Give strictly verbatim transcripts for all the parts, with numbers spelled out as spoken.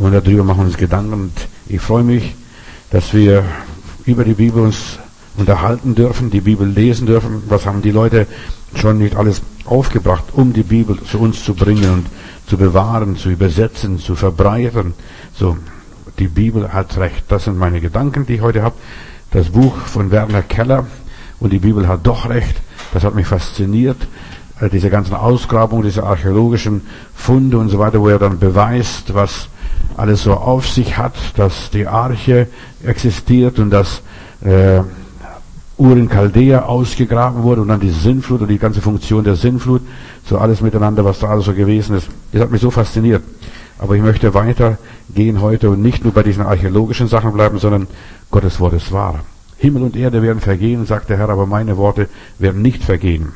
Und darüber machen wir uns Gedanken. Und ich freue mich, dass wir über die Bibel uns unterhalten dürfen, die Bibel lesen dürfen. Was haben die Leute schon nicht alles aufgebracht, um die Bibel zu uns zu bringen und zu bewahren, zu übersetzen, zu verbreitern. So, die Bibel hat recht. Das sind meine Gedanken, die ich heute habe. Das Buch von Werner Keller und die Bibel hat doch recht. Das hat mich fasziniert. Diese ganzen Ausgrabungen, diese archäologischen Funde und so weiter, wo er dann beweist, was alles so auf sich hat, dass die Arche existiert und dass äh, Ur in Chaldea ausgegraben wurde und dann die Sintflut und die ganze Funktion der Sintflut, so alles miteinander, was da alles so gewesen ist. Das hat mich so fasziniert. Aber ich möchte weitergehen heute und nicht nur bei diesen archäologischen Sachen bleiben, sondern Gottes Wort ist wahr. Himmel und Erde werden vergehen, sagt der Herr, aber meine Worte werden nicht vergehen.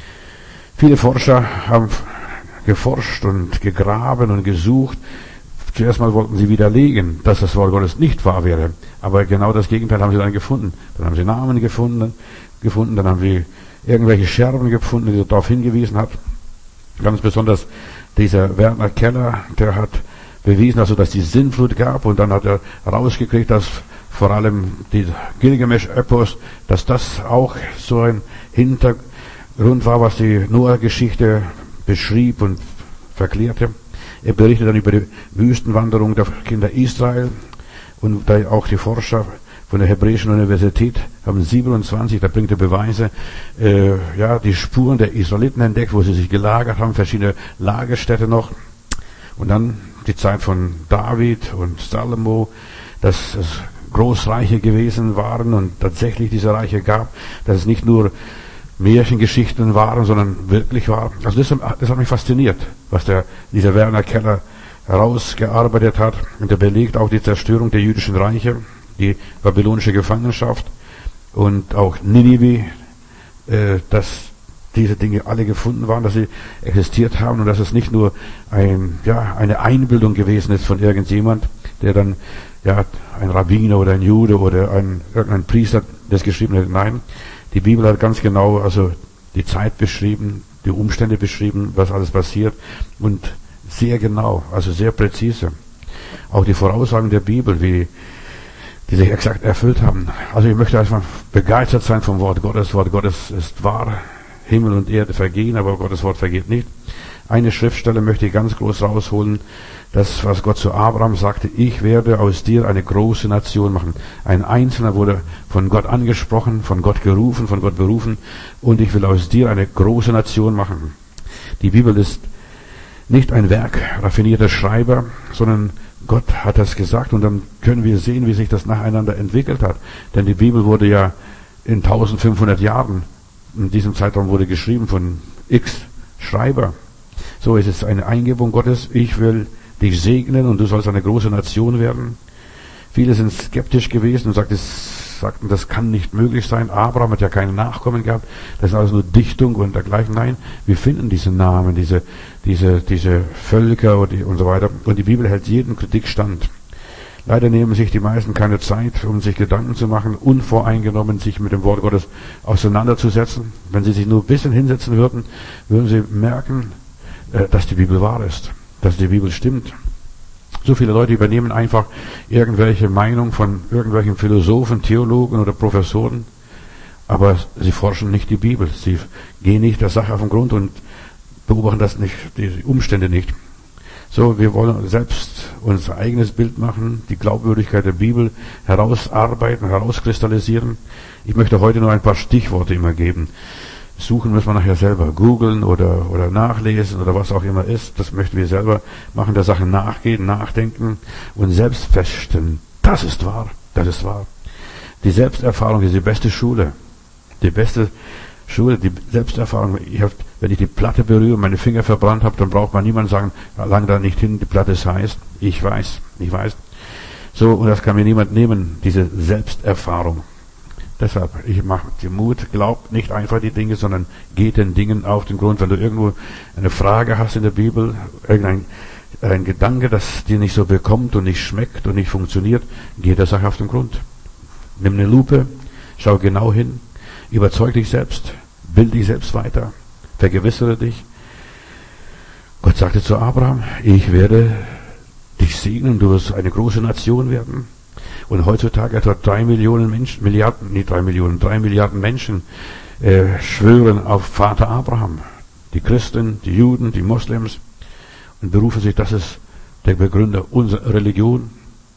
Viele Forscher haben geforscht und gegraben und gesucht. Zuerst mal wollten sie widerlegen, dass das Wort Gottes nicht wahr wäre. Aber genau das Gegenteil haben sie dann gefunden. Dann haben sie Namen gefunden, gefunden, dann haben sie irgendwelche Scherben gefunden, die darauf hingewiesen hat. Ganz besonders dieser Werner Keller, der hat bewiesen, also dass die Sintflut gab, und dann hat er rausgekriegt, dass vor allem die Gilgamesch-Epos, dass das auch so ein Hintergrund war, was die Noah-Geschichte beschrieb und verklärte. Er berichtet dann über die Wüstenwanderung der Kinder Israel, und da auch die Forscher von der Hebräischen Universität haben siebenundzwanzig, da bringt er Beweise, äh, ja, die Spuren der Israeliten entdeckt, wo sie sich gelagert haben, verschiedene Lagerstätte noch. Und dann die Zeit von David und Salomo, dass es Großreiche gewesen waren und tatsächlich diese Reiche gab, dass es nicht nur Märchengeschichten waren, sondern wirklich war. Also das, das hat mich fasziniert, was der, dieser Werner Keller herausgearbeitet hat. Und er belegt auch die Zerstörung der jüdischen Reiche, die babylonische Gefangenschaft und auch Ninive, äh, dass diese Dinge alle gefunden waren, dass sie existiert haben und dass es nicht nur ein, ja, eine Einbildung gewesen ist von irgendjemand, der dann, ja, ein Rabbiner oder ein Jude oder ein, irgendein Priester das geschrieben hat. Nein, die Bibel hat ganz genau, also die Zeit beschrieben, die Umstände beschrieben, was alles passiert, und sehr genau, also sehr präzise. Auch die Voraussagen der Bibel, wie die sich exakt erfüllt haben. Also ich möchte einfach begeistert sein vom Wort Gottes. Wort Gottes ist wahr. Himmel und Erde vergehen, aber Gottes Wort vergeht nicht. Eine Schriftstelle möchte ich ganz groß rausholen. Das, was Gott zu Abraham sagte: Ich werde aus dir eine große Nation machen. Ein Einzelner wurde von Gott angesprochen, von Gott gerufen, von Gott berufen, und ich will aus dir eine große Nation machen. Die Bibel ist nicht ein Werk raffinierter Schreiber, sondern Gott hat das gesagt, und dann können wir sehen, wie sich das nacheinander entwickelt hat. Denn die Bibel wurde ja in eintausendfünfhundert Jahren, in diesem Zeitraum wurde geschrieben von x Schreiber. So ist es eine Eingebung Gottes: Ich will dich segnen und du sollst eine große Nation werden. Viele sind skeptisch gewesen und sagten, sagten, das kann nicht möglich sein. Abraham hat ja keine Nachkommen gehabt. Das ist alles nur Dichtung und dergleichen. Nein, wir finden diese Namen, diese, diese, diese Völker und, die, und so weiter. Und die Bibel hält jedem Kritik stand. Leider nehmen sich die meisten keine Zeit, um sich Gedanken zu machen, unvoreingenommen sich mit dem Wort Gottes auseinanderzusetzen. Wenn sie sich nur ein bisschen hinsetzen würden, würden sie merken, dass die Bibel wahr ist, dass die Bibel stimmt. So viele Leute übernehmen einfach irgendwelche Meinung von irgendwelchen Philosophen, Theologen oder Professoren, aber sie forschen nicht die Bibel. Sie gehen nicht der Sache auf den Grund und beobachten das nicht, die Umstände nicht. So, wir wollen selbst unser eigenes Bild machen, die Glaubwürdigkeit der Bibel herausarbeiten, herauskristallisieren. Ich möchte heute nur ein paar Stichworte immer geben. Suchen müssen wir nachher selber, googeln oder, oder nachlesen oder was auch immer ist. Das möchten wir selber machen, der Sache nachgehen, nachdenken und selbst feststellen, das ist wahr, das ist wahr. Die Selbsterfahrung ist die beste Schule. Die beste Schule, die Selbsterfahrung. Ich hab, wenn ich die Platte berühre und meine Finger verbrannt habe, dann braucht man niemand sagen, lang da nicht hin, die Platte ist heiß. Ich weiß, ich weiß. So, und das kann mir niemand nehmen, diese Selbsterfahrung. Deshalb, ich mache dir Mut, glaub nicht einfach die Dinge, sondern geh den Dingen auf den Grund. Wenn du irgendwo eine Frage hast in der Bibel, irgendein ein Gedanke, das dir nicht so bekommt und nicht schmeckt und nicht funktioniert, geh der Sache auf den Grund. Nimm eine Lupe, schau genau hin, überzeug dich selbst, bild dich selbst weiter, vergewissere dich. Gott sagte zu Abraham: Ich werde dich segnen, du wirst eine große Nation werden. Und heutzutage etwa drei Millionen Menschen, Milliarden, nicht drei Millionen, drei Milliarden Menschen äh, schwören auf Vater Abraham. Die Christen, die Juden, die Moslems und berufen sich, das ist der Begründer unserer Religion.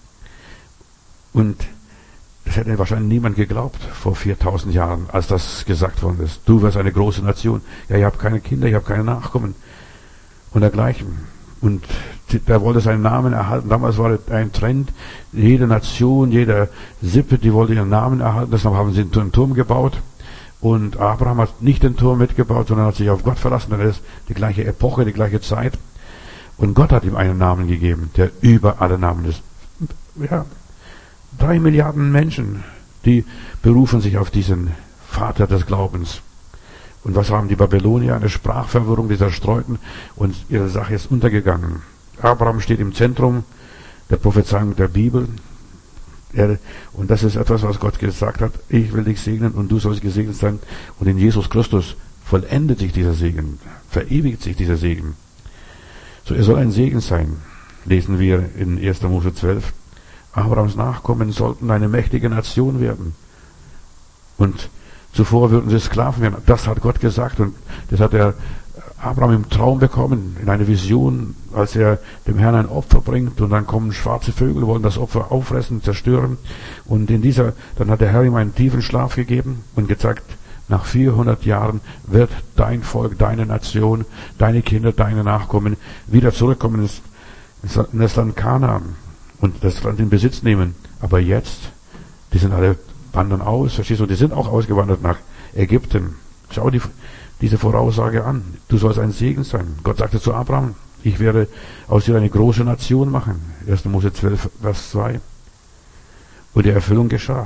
Und das hätte wahrscheinlich niemand geglaubt vor viertausend Jahren, als das gesagt worden ist. Du wirst eine große Nation. Ja, ich habe keine Kinder, ich habe keine Nachkommen und dergleichen. Und der wollte seinen Namen erhalten. Damals war ein Trend, jede Nation, jede Sippe, die wollte ihren Namen erhalten. Deshalb haben sie einen Turm gebaut. Und Abraham hat nicht den Turm mitgebaut, sondern hat sich auf Gott verlassen. Das ist die gleiche Epoche, die gleiche Zeit. Und Gott hat ihm einen Namen gegeben, der über alle Namen ist. Ja, drei Milliarden Menschen, die berufen sich auf diesen Vater des Glaubens. Und was haben die Babylonier? Eine Sprachverwirrung, die zerstreuten, und ihre Sache ist untergegangen. Abraham steht im Zentrum der Prophezeiung der Bibel. Er, und das ist etwas, was Gott gesagt hat. Ich will dich segnen und du sollst gesegnet sein. Und in Jesus Christus vollendet sich dieser Segen, verewigt sich dieser Segen. So, er soll ein Segen sein, lesen wir in erster Mose zwölf. Abrahams Nachkommen sollten eine mächtige Nation werden. Und zuvor würden sie Sklaven werden. Das hat Gott gesagt, und das hat er Abraham im Traum bekommen, in einer Vision, als er dem Herrn ein Opfer bringt, und dann kommen schwarze Vögel, wollen das Opfer auffressen, zerstören. Und in dieser, dann hat der Herr ihm einen tiefen Schlaf gegeben und gesagt, nach vierhundert Jahren wird dein Volk, deine Nation, deine Kinder, deine Nachkommen wieder zurückkommen in das Land Kanaan und das Land in Besitz nehmen. Aber jetzt, die sind alle wandern aus, verstehst du, die sind auch ausgewandert nach Ägypten. Schau die, diese Voraussage an. Du sollst ein Segen sein. Gott sagte zu Abraham, ich werde aus dir eine große Nation machen. erster Mose zwölf, Vers zwei. Und die Erfüllung geschah.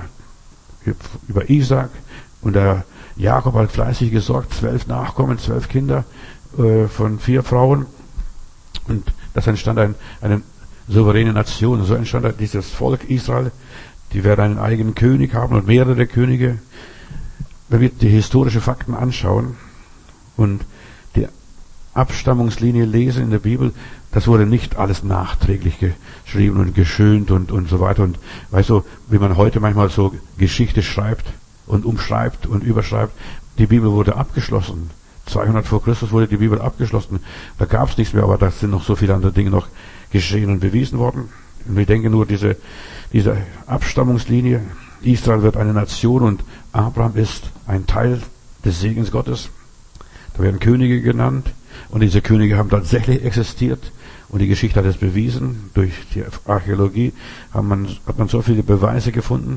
Über Isaac, und der Jakob hat fleißig gesorgt, zwölf Nachkommen, zwölf Kinder äh, von vier Frauen. Und das entstand ein, eine souveräne Nation. So entstand dieses Volk Israel. Die werden einen eigenen König haben und mehrere Könige. Wenn wir die historischen Fakten anschauen und die Abstammungslinie lesen in der Bibel, das wurde nicht alles nachträglich geschrieben und geschönt und, und so weiter. Und weißt du, wie man heute manchmal so Geschichte schreibt und umschreibt und überschreibt, die Bibel wurde abgeschlossen. zweihundert vor Christus wurde die Bibel abgeschlossen. Da gab es nichts mehr, aber da sind noch so viele andere Dinge noch geschehen und bewiesen worden. Und wir denken nur, diese, diese Abstammungslinie, Israel wird eine Nation und Abraham ist ein Teil des Segens Gottes. Da werden Könige genannt, und diese Könige haben tatsächlich existiert, und die Geschichte hat es bewiesen. Durch die Archäologie hat man, hat man so viele Beweise gefunden.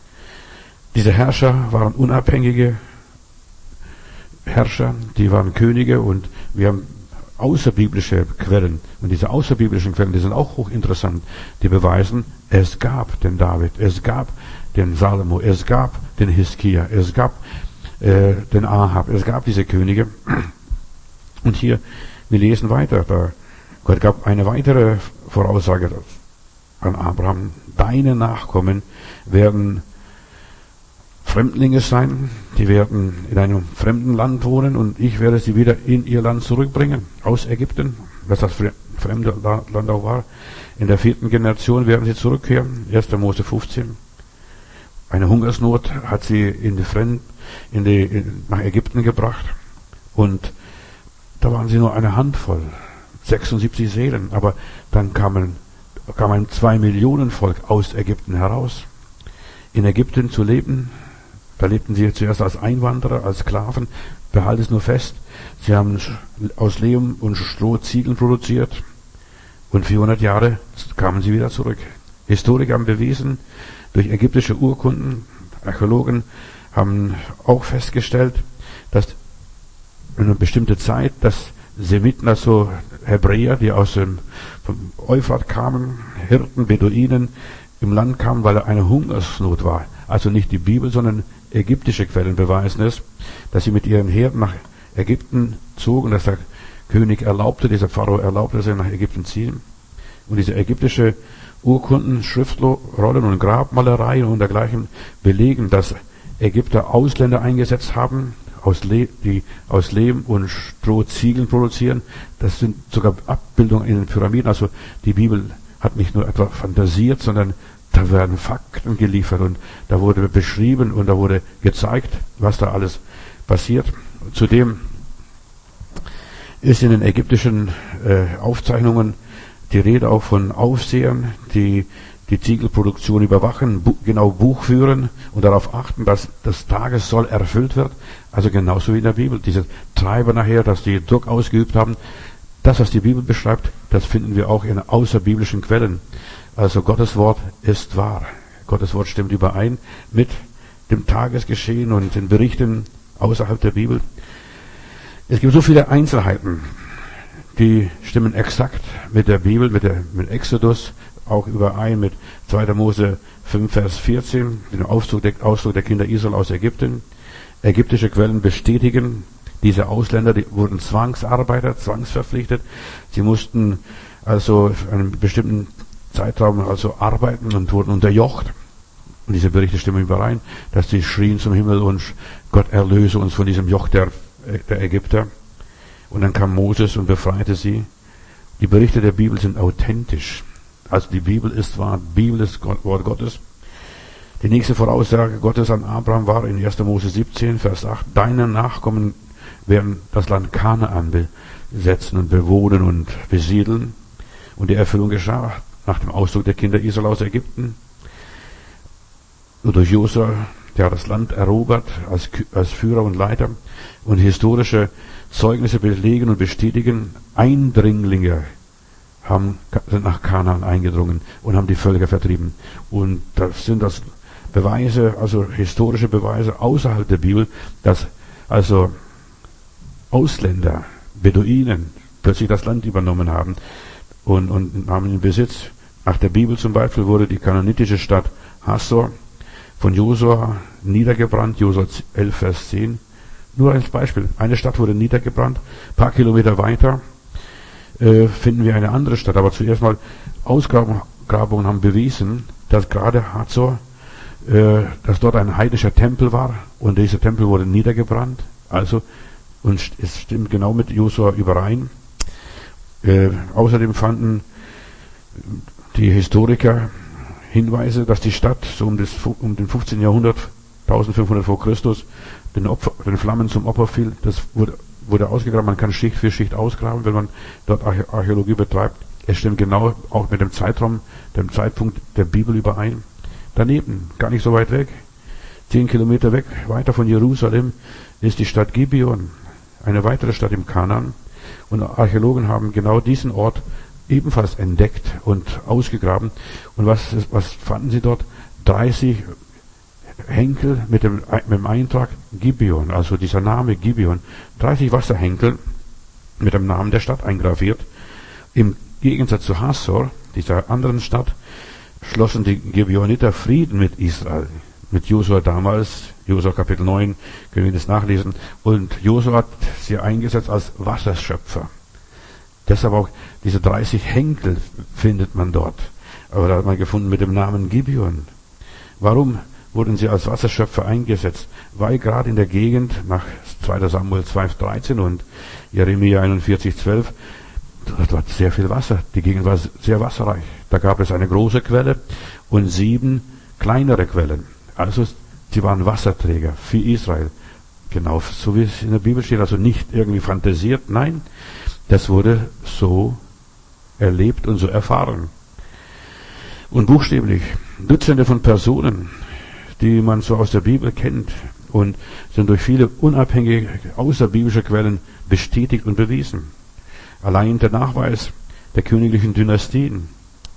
Diese Herrscher waren unabhängige Herrscher, die waren Könige, und wir haben außerbiblische Quellen. Und diese außerbiblischen Quellen, die sind auch hochinteressant. Die beweisen, es gab den David, es gab den Salomo, es gab den Hiskia, es gab äh, den Ahab, es gab diese Könige. Und hier, wir lesen weiter, da Gott gab eine weitere Voraussage an Abraham. Deine Nachkommen werden Fremdlinge sein, die werden in einem fremden Land wohnen, und ich werde sie wieder in ihr Land zurückbringen, aus Ägypten, was das fremde Land auch war. In der vierten Generation werden sie zurückkehren, erster Mose fünfzehn. Eine Hungersnot hat sie in die Fremd, in die, in, nach Ägypten gebracht, und da waren sie nur eine Handvoll, sechsundsiebzig Seelen, aber dann kamen, kam ein zwei Millionen Volk aus Ägypten heraus. In Ägypten zu leben, da lebten sie zuerst als Einwanderer, als Sklaven. Behalte es nur fest, sie haben aus Lehm und Stroh Ziegel produziert, und vierhundert Jahre kamen sie wieder zurück. Historiker haben bewiesen, durch ägyptische Urkunden, Archäologen haben auch festgestellt, dass in einer bestimmten Zeit, dass Semiten, also Hebräer, die aus dem vom Euphrat kamen, Hirten, Beduinen, im Land kamen, weil eine Hungersnot war. Also nicht die Bibel, sondern ägyptische Quellen beweisen es, dass sie mit ihren Herden nach Ägypten zogen, dass der König erlaubte, dieser Pharao erlaubte, dass sie nach Ägypten ziehen. Und diese ägyptische Urkunden, Schriftrollen und Grabmalereien und dergleichen belegen, dass Ägypter Ausländer eingesetzt haben, aus Le- die aus Lehm und Stroh Ziegeln produzieren. Das sind sogar Abbildungen in den Pyramiden. Also die Bibel hat nicht nur etwa fantasiert, sondern da werden Fakten geliefert und da wurde beschrieben und da wurde gezeigt, was da alles passiert. Zudem ist in den ägyptischen äh, Aufzeichnungen die Rede auch von Aufsehern, die die Ziegelproduktion überwachen, bu- genau Buch führen und darauf achten, dass das Tagessoll erfüllt wird. Also genauso wie in der Bibel. Diese Treiber nachher, dass die Druck ausgeübt haben. Das, was die Bibel beschreibt, das finden wir auch in außerbiblischen Quellen. Also Gottes Wort ist wahr. Gottes Wort stimmt überein mit dem Tagesgeschehen und den Berichten außerhalb der Bibel. Es gibt so viele Einzelheiten, die stimmen exakt mit der Bibel, mit der mit Exodus auch überein, mit zweiter Mose fünf, Vers vierzehn, dem Auszug der, Auszug der Kinder Israel aus Ägypten. Ägyptische Quellen bestätigen, diese Ausländer, die wurden Zwangsarbeiter, zwangsverpflichtet. Sie mussten also für einen bestimmten Zeitraum also arbeiten und wurden unterjocht. Und diese Berichte stimmen überein, dass sie schrien zum Himmel und Gott erlöse uns von diesem Joch der, der Ägypter. Und dann kam Moses und befreite sie. Die Berichte der Bibel sind authentisch. Also die Bibel ist wahr, die Bibel ist Gott, Wort Gottes. Die nächste Voraussage Gottes an Abraham war in erster Mose siebzehn, Vers acht, deine Nachkommen werden das Land Kanaan besetzen und bewohnen und besiedeln. Und die Erfüllung geschah nach dem Auszug der Kinder Israel aus Ägypten. Und durch Josua, der hat das Land erobert als, als Führer und Leiter. Und historische Zeugnisse belegen und bestätigen, Eindringlinge haben, sind nach Kanaan eingedrungen und haben die Völker vertrieben. Und das sind das Beweise, also historische Beweise außerhalb der Bibel, dass also Ausländer, Beduinen, plötzlich das Land übernommen haben und, und nahmen in Besitz. Nach der Bibel zum Beispiel wurde die kananitische Stadt Hassor von Josua niedergebrannt, Josua elf, Vers zehn. Nur als Beispiel. Eine Stadt wurde niedergebrannt, ein paar Kilometer weiter äh, finden wir eine andere Stadt. Aber zuerst mal, Ausgrabungen haben bewiesen, dass gerade Hassor, äh, dass dort ein heidnischer Tempel war und dieser Tempel wurde niedergebrannt. Also, und es stimmt genau mit Josua überein. Äh, außerdem fanden die Historiker Hinweise, dass die Stadt so um, das, um den fünfzehnten Jahrhundert, eintausendfünfhundert vor Christus, den, Opfer, den Flammen zum Opfer fiel. Das wurde, wurde ausgegraben. Man kann Schicht für Schicht ausgraben, wenn man dort Archäologie betreibt. Es stimmt genau auch mit dem Zeitraum, dem Zeitpunkt der Bibel überein. Daneben, gar nicht so weit weg, zehn Kilometer weg, weiter von Jerusalem, ist die Stadt Gibeon, eine weitere Stadt im Kanaan. Und Archäologen haben genau diesen Ort ebenfalls entdeckt und ausgegraben. Und was, was fanden sie dort? dreißig Henkel mit dem, mit dem Eintrag Gibeon, also dieser Name Gibeon. dreißig Wasserhenkel mit dem Namen der Stadt eingraviert. Im Gegensatz zu Hassor, dieser anderen Stadt, schlossen die Gibeoniter Frieden mit Israel, mit Josua damals, Josua Kapitel neun, können wir das nachlesen. Und Josua hat sie eingesetzt als Wasserschöpfer. Deshalb auch diese dreißig Henkel findet man dort. Aber da hat man gefunden mit dem Namen Gibeon. Warum wurden sie als Wasserschöpfer eingesetzt? Weil gerade in der Gegend nach zweiter Samuel zwei, dreizehn und Jeremia einundvierzig, zwölf, dort war sehr viel Wasser. Die Gegend war sehr wasserreich. Da gab es eine große Quelle und sieben kleinere Quellen. Also sie waren Wasserträger für Israel. Genau so wie es in der Bibel steht. Also nicht irgendwie fantasiert. Nein, das wurde so erlebt und so erfahren. Und buchstäblich Dutzende von Personen, die man so aus der Bibel kennt und sind durch viele unabhängige außerbiblische Quellen bestätigt und bewiesen. Allein der Nachweis der königlichen Dynastien,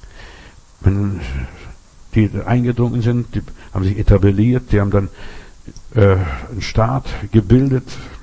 wenn die eingedrungen sind, die haben sich etabliert, die haben dann äh, einen Staat gebildet.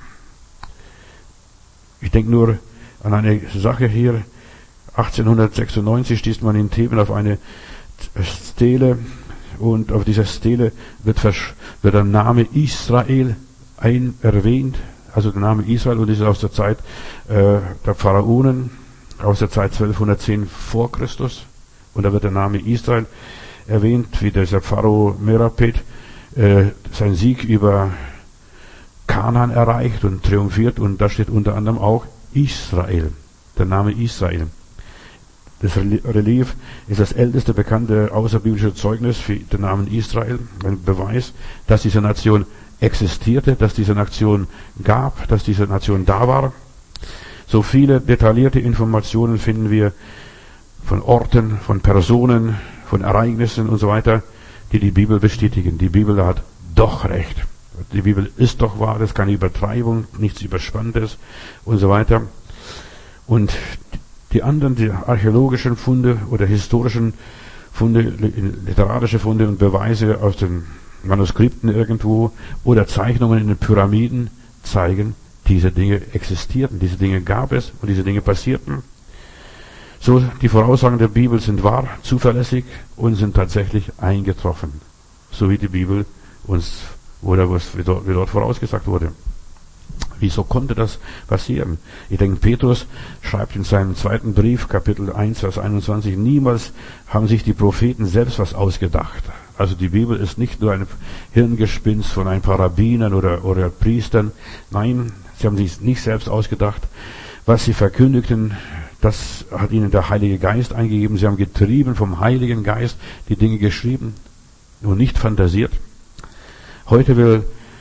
Ich denke nur an eine Sache hier, achtzehnhundertsechsundneunzig stieß man in Theben auf eine Stele und auf dieser Stele wird, wird der Name Israel ein erwähnt, also der Name Israel, und das ist aus der Zeit äh, der Pharaonen, aus der Zeit zwölfhundertzehn vor Christus, und da wird der Name Israel erwähnt, wie dieser Pharao Merapet äh, seinen Sieg über Kanaan erreicht und triumphiert, und da steht unter anderem auch Israel, der Name Israel. Das Relief ist das älteste bekannte außerbiblische Zeugnis für den Namen Israel. Ein Beweis, dass diese Nation existierte, dass diese Nation gab, dass diese Nation da war. So viele detaillierte Informationen finden wir von Orten, von Personen, von Ereignissen und so weiter, die die Bibel bestätigen. Die Bibel hat doch recht. Die Bibel ist doch wahr, das ist keine Übertreibung, nichts Überspanntes und so weiter. Und die anderen, die archäologischen Funde oder historischen Funde, literarische Funde und Beweise aus den Manuskripten irgendwo oder Zeichnungen in den Pyramiden zeigen, diese Dinge existierten, diese Dinge gab es und diese Dinge passierten. So, die Voraussagen der Bibel sind wahr, zuverlässig und sind tatsächlich eingetroffen. So wie die Bibel uns, oder was wie dort, wie dort vorausgesagt wurde. Wieso konnte das passieren? Ich denke, Petrus schreibt in seinem zweiten Brief, Kapitel eins, Vers einundzwanzig, niemals haben sich die Propheten selbst was ausgedacht. Also die Bibel ist nicht nur ein Hirngespinst von ein paar Rabbinern oder, oder Priestern. Nein, sie haben sich nicht selbst ausgedacht. Was sie verkündigten, das hat ihnen der Heilige Geist eingegeben. Sie haben getrieben vom Heiligen Geist die Dinge geschrieben und nicht fantasiert. Heute will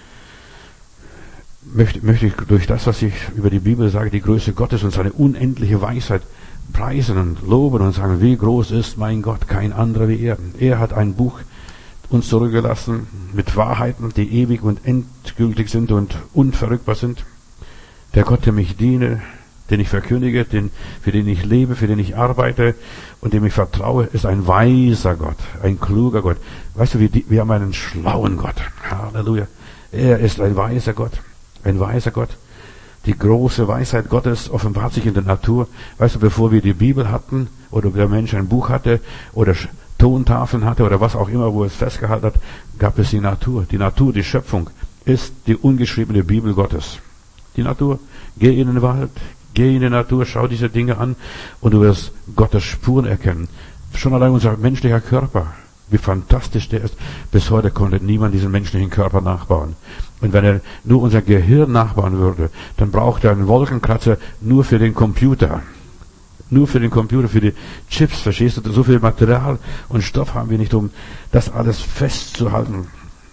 Möchte, möchte ich durch das, was ich über die Bibel sage, die Größe Gottes und seine unendliche Weisheit preisen und loben und sagen, wie groß ist mein Gott, kein anderer wie er. Er hat ein Buch uns zurückgelassen mit Wahrheiten, die ewig und endgültig sind und unverrückbar sind. Der Gott, der mich diene, den ich verkündige, den, für den ich lebe, für den ich arbeite und dem ich vertraue, ist ein weiser Gott, ein kluger Gott. Weißt du, wir, wir haben einen schlauen Gott. Halleluja. Er ist ein weiser Gott. Ein weiser Gott. Die große Weisheit Gottes offenbart sich in der Natur. Weißt du, bevor wir die Bibel hatten, oder der Mensch ein Buch hatte, oder Tontafeln hatte, oder was auch immer, wo es festgehalten hat, gab es die Natur. Die Natur, die Schöpfung, ist die ungeschriebene Bibel Gottes. Die Natur. Geh in den Wald, geh in die Natur, schau diese Dinge an, und du wirst Gottes Spuren erkennen. Schon allein unser menschlicher Körper, wie fantastisch der ist. Bis heute konnte niemand diesen menschlichen Körper nachbauen. Und wenn er nur unser Gehirn nachbauen würde, dann braucht er einen Wolkenkratzer nur für den Computer. Nur für den Computer, für die Chips, verstehst du? So viel Material und Stoff haben wir nicht, um das alles festzuhalten.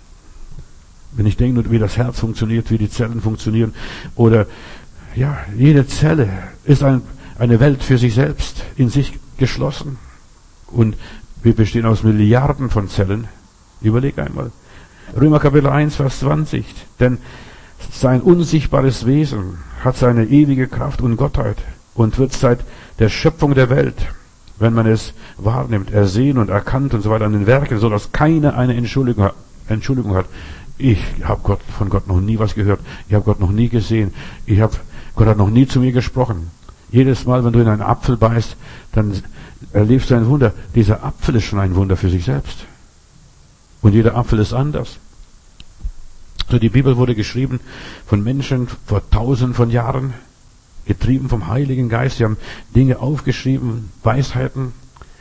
Wenn ich denke, wie das Herz funktioniert, wie die Zellen funktionieren, oder, ja, jede Zelle ist ein, eine Welt für sich selbst, in sich geschlossen. Und wir bestehen aus Milliarden von Zellen. Überleg einmal. Römer Kapitel eins, Vers zwanzig. Denn sein unsichtbares Wesen hat seine ewige Kraft und Gottheit und wird seit der Schöpfung der Welt, wenn man es wahrnimmt, ersehen und erkannt und so weiter an den Werken, so dass keiner eine Entschuldigung, Entschuldigung hat. Ich habe Gott, von Gott noch nie was gehört. Ich habe Gott noch nie gesehen. Ich habe, Gott hat noch nie zu mir gesprochen. Jedes Mal, wenn du in einen Apfel beißt, dann erlebst du ein Wunder. Dieser Apfel ist schon ein Wunder für sich selbst. Und jeder Apfel ist anders. So, die Bibel wurde geschrieben von Menschen vor tausenden von Jahren, getrieben vom Heiligen Geist. Sie haben Dinge aufgeschrieben, Weisheiten.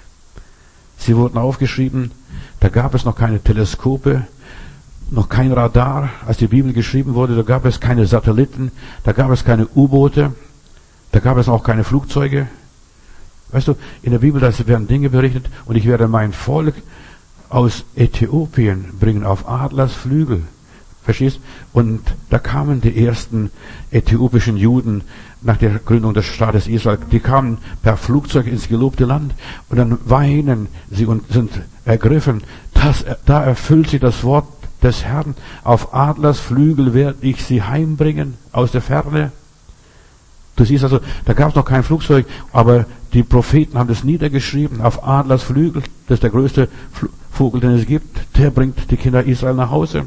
Sie wurden aufgeschrieben. Da gab es noch keine Teleskope, noch kein Radar. Als die Bibel geschrieben wurde, da gab es keine Satelliten, da gab es keine U-Boote, da gab es auch keine Flugzeuge. Weißt du, in der Bibel, da werden Dinge berichtet, und ich werde mein Volk aus Äthiopien bringen auf Adlersflügel. Verstehst? Und da kamen die ersten äthiopischen Juden nach der Gründung des Staates Israel. Die kamen per Flugzeug ins gelobte Land, und dann weinen sie und sind ergriffen. Das, da erfüllt sich das Wort des Herrn. Auf Adlersflügel werde ich sie heimbringen aus der Ferne. Du siehst also, da gab es noch kein Flugzeug, aber die Propheten haben das niedergeschrieben. Auf Adlersflügel, das ist der größte Vogel, den es gibt, der bringt die Kinder Israel nach Hause.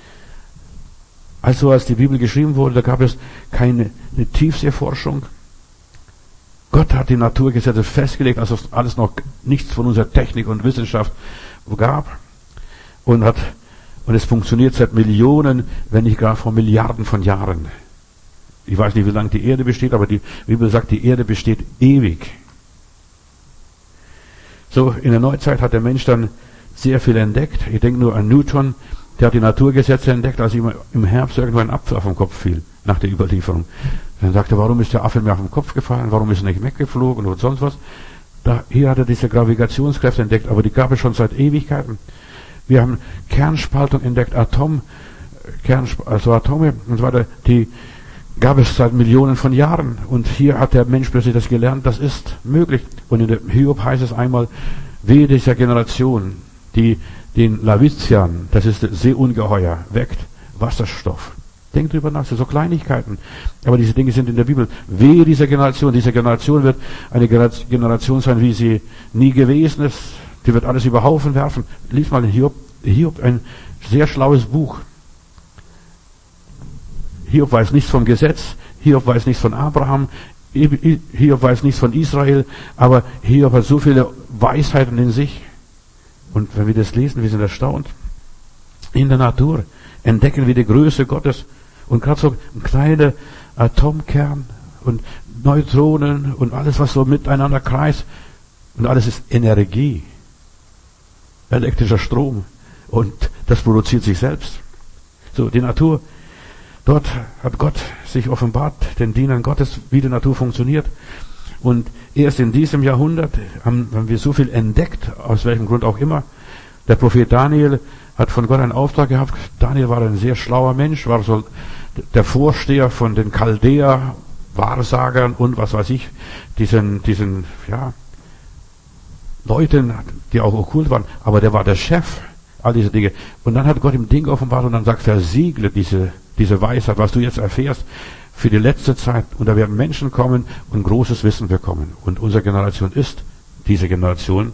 Also als die Bibel geschrieben wurde, da gab es keine eine Tiefseeforschung. Gott hat die Naturgesetze festgelegt, als es alles noch nichts von unserer Technik und Wissenschaft gab. Und hat, und es funktioniert seit Millionen, wenn nicht gar vor Milliarden von Jahren. Ich weiß nicht, wie lange die Erde besteht, aber die Bibel sagt, die Erde besteht ewig. So, in der Neuzeit hat der Mensch dann sehr viel entdeckt. Ich denke nur an Newton, der hat die Naturgesetze entdeckt, als ihm im Herbst irgendwo ein Apfel auf den Kopf fiel, nach der Überlieferung. Dann sagte er, warum ist der Apfel mir auf den Kopf gefallen, warum ist er nicht weggeflogen oder sonst was? Da, hier hat er diese Gravitationskräfte entdeckt, aber die gab es schon seit Ewigkeiten. Wir haben Kernspaltung entdeckt, Atom, Kernsp also Atome und so weiter, die gab es seit Millionen von Jahren. Und hier hat der Mensch plötzlich das gelernt, das ist möglich. Und in der Hiob heißt es einmal, wehe dieser Generation, die den Leviathan, das ist das Seeungeheuer, weckt, Wasserstoff. Denkt drüber nach, das sind so Kleinigkeiten. Aber diese Dinge sind in der Bibel. Wehe dieser Generation. Diese Generation wird eine Generation sein, wie sie nie gewesen ist. Die wird alles über Haufen werfen. Lies mal in Hiob, Hiob, ein sehr schlaues Buch. Hiob weiß nichts vom Gesetz. Hiob weiß nichts von Abraham. Hiob weiß nichts von Israel. Aber Hiob hat so viele Weisheiten in sich. Und wenn wir das lesen, wir sind erstaunt. In der Natur entdecken wir die Größe Gottes. Und gerade so ein kleiner Atomkern und Neutronen und alles, was so miteinander kreist. Und alles ist Energie. Elektrischer Strom. Und das produziert sich selbst. So, die Natur. Dort hat Gott sich offenbart, den Dienern Gottes, wie die Natur funktioniert. Und erst in diesem Jahrhundert haben, haben wir so viel entdeckt, aus welchem Grund auch immer. Der Prophet Daniel hat von Gott einen Auftrag gehabt. Daniel war ein sehr schlauer Mensch, war so der Vorsteher von den Chaldäer, Wahrsagern und was weiß ich, diesen, diesen, ja, Leuten, die auch okkult waren, aber der war der Chef, all diese Dinge. Und dann hat Gott ihm Dinge offenbart und dann sagt, versiegle diese, diese Weisheit, was du jetzt erfährst, für die letzte Zeit. Und da werden Menschen kommen und großes Wissen bekommen. Und unsere Generation ist diese Generation.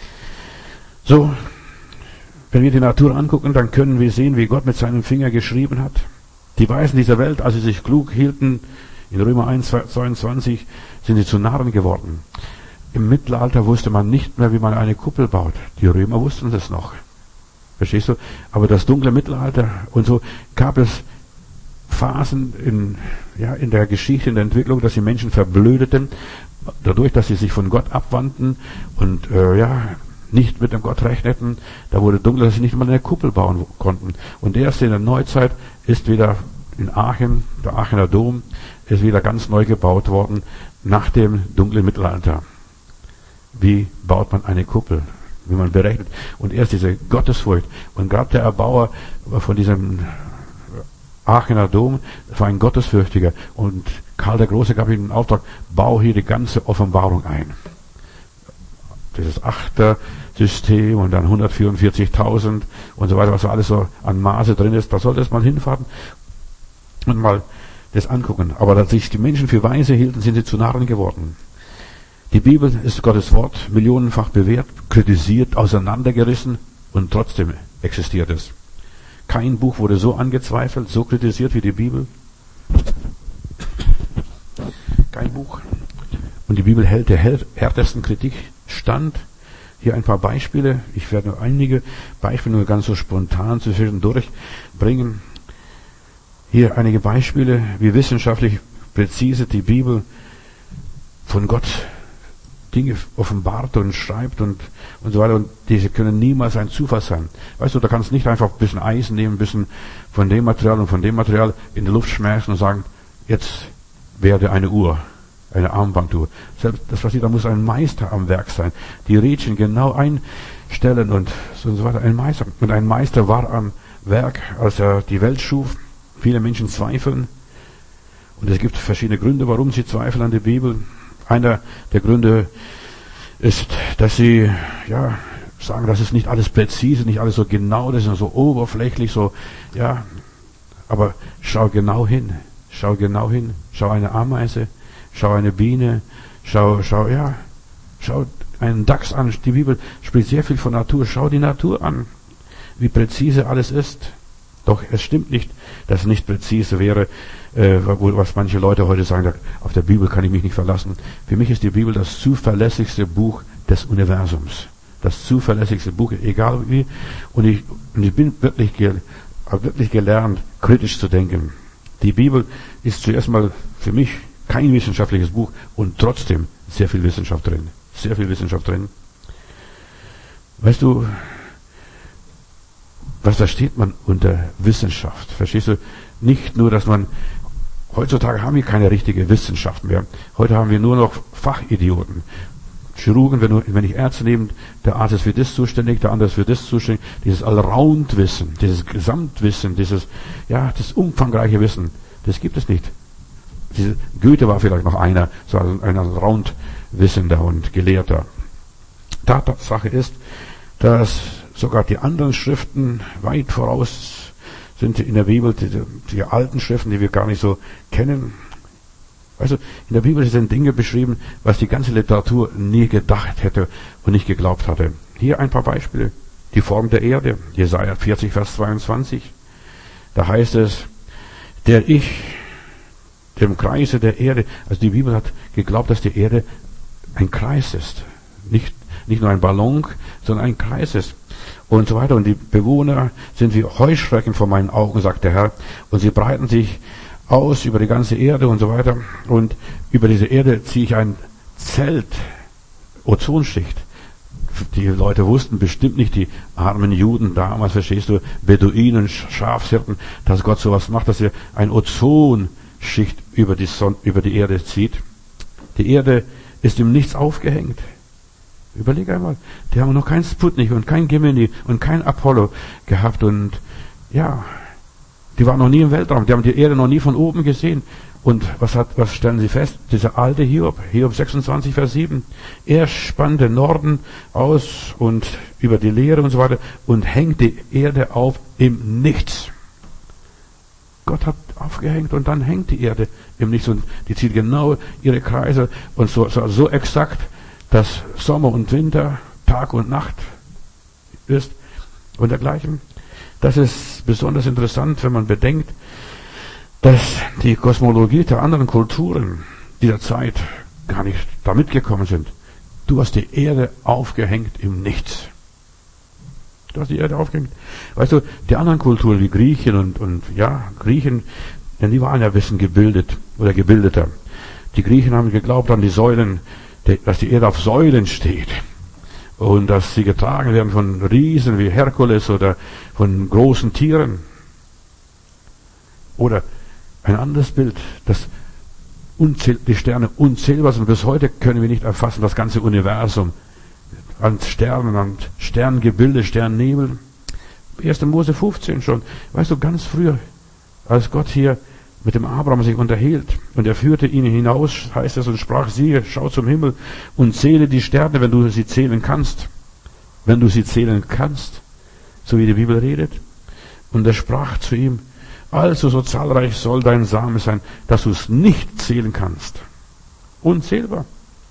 So, wenn wir die Natur angucken, dann können wir sehen, wie Gott mit seinem Finger geschrieben hat. Die Weisen dieser Welt, als sie sich klug hielten, in Römer eins, zweiundzwanzig, sind sie zu Narren geworden. Im Mittelalter wusste man nicht mehr, wie man eine Kuppel baut. Die Römer wussten das noch. Verstehst du? Aber das dunkle Mittelalter und so gab es Phasen in, ja, in der Geschichte, in der Entwicklung, dass die Menschen verblödeten, dadurch, dass sie sich von Gott abwandten und äh, ja, nicht mit dem Gott rechneten. Da wurde dunkel, dass sie nicht mal eine Kuppel bauen konnten. Und erst in der Neuzeit ist wieder in Aachen, der Aachener Dom, ist wieder ganz neu gebaut worden nach dem dunklen Mittelalter. Wie baut man eine Kuppel? Wie man berechnet. Und erst diese Gottesfurcht. Und gerade der Erbauer von diesem Aachener Dom, das war ein Gottesfürchtiger. Und Karl der Große gab ihm den Auftrag, bau hier die ganze Offenbarung ein. Dieses Achtersystem und dann hundertvierundvierzigtausend und so weiter, was so alles so an Maße drin ist, da sollte es mal hinfahren und mal das angucken. Aber dass sich die Menschen für weise hielten, sind sie zu Narren geworden. Die Bibel ist Gottes Wort, millionenfach bewährt, kritisiert, auseinandergerissen und trotzdem existiert es. Kein Buch wurde so angezweifelt, so kritisiert wie die Bibel. Kein Buch. Und die Bibel hält der härtesten Kritik stand. Hier ein paar Beispiele. Ich werde nur einige Beispiele nur ganz so spontan zwischendurch bringen. Hier einige Beispiele, wie wissenschaftlich präzise die Bibel von Gott Dinge offenbart und schreibt und, und so weiter. Und diese können niemals ein Zufall sein. Weißt du, da kannst du nicht einfach ein bisschen Eisen nehmen, ein bisschen von dem Material und von dem Material in die Luft schmeißen und sagen, jetzt werde eine Uhr, eine Armbanduhr. Selbst das, was ich, da muss ein Meister am Werk sein. Die Rädchen genau einstellen und so, und so weiter. Ein Meister. Und ein Meister war am Werk, als er die Welt schuf. Viele Menschen zweifeln. Und es gibt verschiedene Gründe, warum sie zweifeln an der Bibel. Einer der Gründe ist, dass sie ja sagen, das ist nicht alles präzise, nicht alles so genau, das ist so oberflächlich, so, ja. Aber schau genau hin, schau genau hin, schau eine Ameise, schau eine Biene, schau, schau, ja, schau einen Dachs an. Die Bibel spricht sehr viel von Natur. Schau die Natur an, wie präzise alles ist. Doch es stimmt nicht, dass es nicht präzise wäre, äh, was manche Leute heute sagen, auf der Bibel kann ich mich nicht verlassen. Für mich ist die Bibel das zuverlässigste Buch des Universums. Das zuverlässigste Buch, egal wie. Und ich, und ich bin wirklich, habe wirklich gelernt, kritisch zu denken. Die Bibel ist zuerst mal für mich kein wissenschaftliches Buch und trotzdem sehr viel Wissenschaft drin. Sehr viel Wissenschaft drin. Weißt du, was versteht man unter Wissenschaft? Verstehst du? Nicht nur, dass man, heutzutage haben wir keine richtige Wissenschaft mehr. Heute haben wir nur noch Fachidioten. Chirurgen, wenn, du, wenn ich Ärzte nehme, der Arzt ist für das zuständig, der andere ist für das zuständig. Dieses Allround-Wissen, dieses Gesamtwissen, dieses, ja, das umfangreiche Wissen, das gibt es nicht. Diese Goethe war vielleicht noch einer, so ein Allround-Wissender und Gelehrter. Tatsache ist, dass sogar die anderen Schriften weit voraus sind in der Bibel, die, die alten Schriften, die wir gar nicht so kennen. Also in der Bibel sind Dinge beschrieben, was die ganze Literatur nie gedacht hätte und nicht geglaubt hatte. Hier ein paar Beispiele. Die Form der Erde, Jesaja vierzig, Vers zweiundzwanzig. Da heißt es, der ich, dem Kreise der Erde, also die Bibel hat geglaubt, dass die Erde ein Kreis ist. Nicht, nicht nur ein Ballon, sondern ein Kreis ist. Und so weiter. Und die Bewohner sind wie Heuschrecken vor meinen Augen, sagt der Herr. Und sie breiten sich aus über die ganze Erde und so weiter. Und über diese Erde ziehe ich ein Zelt, Ozonschicht. Die Leute wussten bestimmt nicht, die armen Juden damals, verstehst du, Beduinen, Schafshirten, dass Gott sowas macht, dass er ein Ozonschicht über die Sonne, über die Erde zieht. Die Erde ist im Nichts aufgehängt. Überleg einmal, die haben noch kein Sputnik und kein Gemini und kein Apollo gehabt und ja, die waren noch nie im Weltraum, die haben die Erde noch nie von oben gesehen. Und was hat, was stellen sie fest? Dieser alte Hiob, Hiob sechsundzwanzig, Vers sieben. Er spannt den Norden aus und über die Leere und so weiter und hängt die Erde auf im Nichts. Gott hat aufgehängt und dann hängt die Erde im Nichts und die zieht genau ihre Kreise und so, so, so exakt, dass Sommer und Winter, Tag und Nacht ist und dergleichen. Das ist besonders interessant, wenn man bedenkt, dass die Kosmologie der anderen Kulturen dieser Zeit gar nicht da mitgekommen sind. Du hast die Erde aufgehängt im Nichts. Du hast die Erde aufgehängt. Weißt du, die anderen Kulturen wie Griechen und, und ja, Griechen, denn die waren ja ein bisschen gebildet oder gebildeter. Die Griechen haben geglaubt an die Säulen, dass die Erde auf Säulen steht und dass sie getragen werden von Riesen wie Herkules oder von großen Tieren. Oder ein anderes Bild, dass unzähl- die Sterne unzählbar sind. Bis heute können wir nicht erfassen, das ganze Universum an Sternen, an Sterngebilde, Sternnebel. erster Mose fünfzehn schon. Weißt du, ganz früher, als Gott hier mit dem Abraham sich unterhielt und er führte ihn hinaus, heißt es, und sprach, siehe, schau zum Himmel und zähle die Sterne, wenn du sie zählen kannst. Wenn du sie zählen kannst, so wie die Bibel redet. Und er sprach zu ihm, also so zahlreich soll dein Same sein, dass du es nicht zählen kannst. Unzählbar.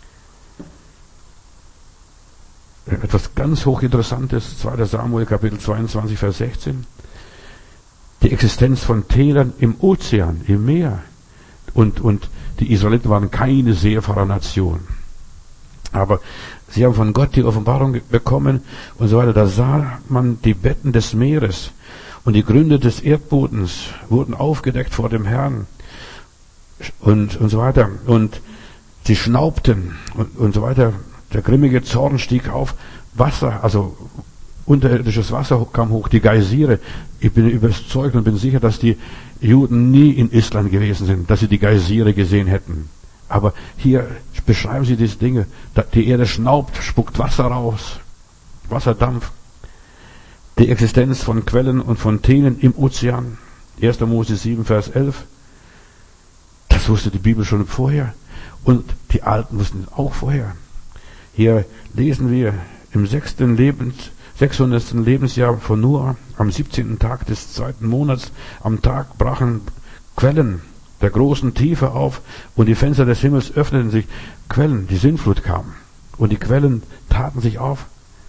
Etwas ganz hochinteressantes, zweiter Samuel, Kapitel zweiundzwanzig, Vers sechzehn. Die Existenz von Tälern im Ozean, im Meer. Und, und die Israeliten waren keine Seefahrernation. Aber sie haben von Gott die Offenbarung bekommen und so weiter. Da sah man die Betten des Meeres und die Gründe des Erdbodens wurden aufgedeckt vor dem Herrn und, und so weiter. Und sie schnaubten und, und so weiter. Der grimmige Zorn stieg auf. Wasser, also unterirdisches Wasser kam hoch, die Geysire. Ich bin überzeugt und bin sicher, dass die Juden nie in Island gewesen sind, dass sie die Geysire gesehen hätten. Aber hier beschreiben sie diese Dinge. Die Erde schnaubt, spuckt Wasser raus, Wasserdampf. Die Existenz von Quellen und Fontänen im Ozean. erster Mose sieben, Vers elf. Das wusste die Bibel schon vorher. Und die Alten wussten es auch vorher. Hier lesen wir im sechsten Lebens, sechshundertsten Lebensjahr von Noah, am siebzehnten Tag des zweiten Monats, am Tag brachen Quellen der großen Tiefe auf und die Fenster des Himmels öffneten sich. Quellen, die Sintflut kam und die Quellen taten sich auf.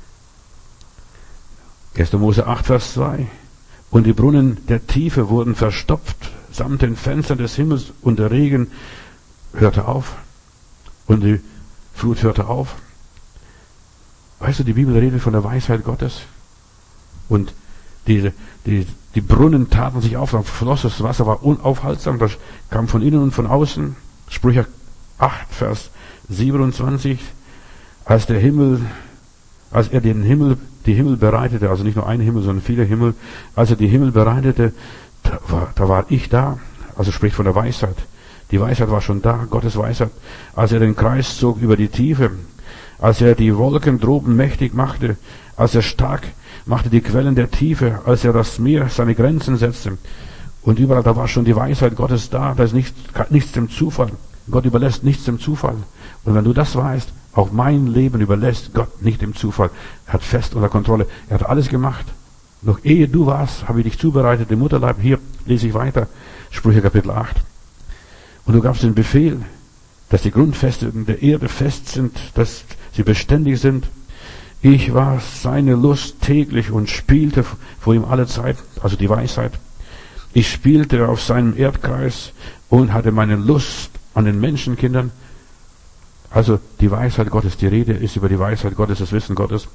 erster Mose acht, Vers zwei. Und die Brunnen der Tiefe wurden verstopft, samt den Fenstern des Himmels, und der Regen hörte auf und die Flut hörte auf. Weißt du, die Bibel redet von der Weisheit Gottes. Und die, die, die Brunnen taten sich auf, dann floss das Wasser, war unaufhaltsam, das kam von innen und von außen. Sprüche acht, Vers siebenundzwanzig. Als der Himmel, als er den Himmel, die Himmel bereitete, also nicht nur einen Himmel, sondern viele Himmel, als er die Himmel bereitete, da war, da war ich da. Also spricht von der Weisheit. Die Weisheit war schon da, Gottes Weisheit. Als er den Kreis zog über die Tiefe, als er die Wolken droben mächtig machte, als er stark machte die Quellen der Tiefe, als er das Meer seine Grenzen setzte. Und überall, da war schon die Weisheit Gottes da, da ist nichts, nichts dem Zufall. Gott überlässt nichts dem Zufall. Und wenn du das weißt, auch mein Leben überlässt Gott nicht dem Zufall. Er hat fest unter Kontrolle. Er hat alles gemacht. Noch ehe du warst, habe ich dich zubereitet im Mutterleib. Hier lese ich weiter. Sprüche Kapitel acht. Und du gabst den Befehl, dass die Grundfesten der Erde fest sind, dass sie beständig sind. Ich war seine Lust täglich und spielte vor ihm alle Zeit, also die Weisheit. Ich spielte auf seinem Erdkreis und hatte meine Lust an den Menschenkindern. Also die Weisheit Gottes, die Rede ist über die Weisheit Gottes, das Wissen Gottes.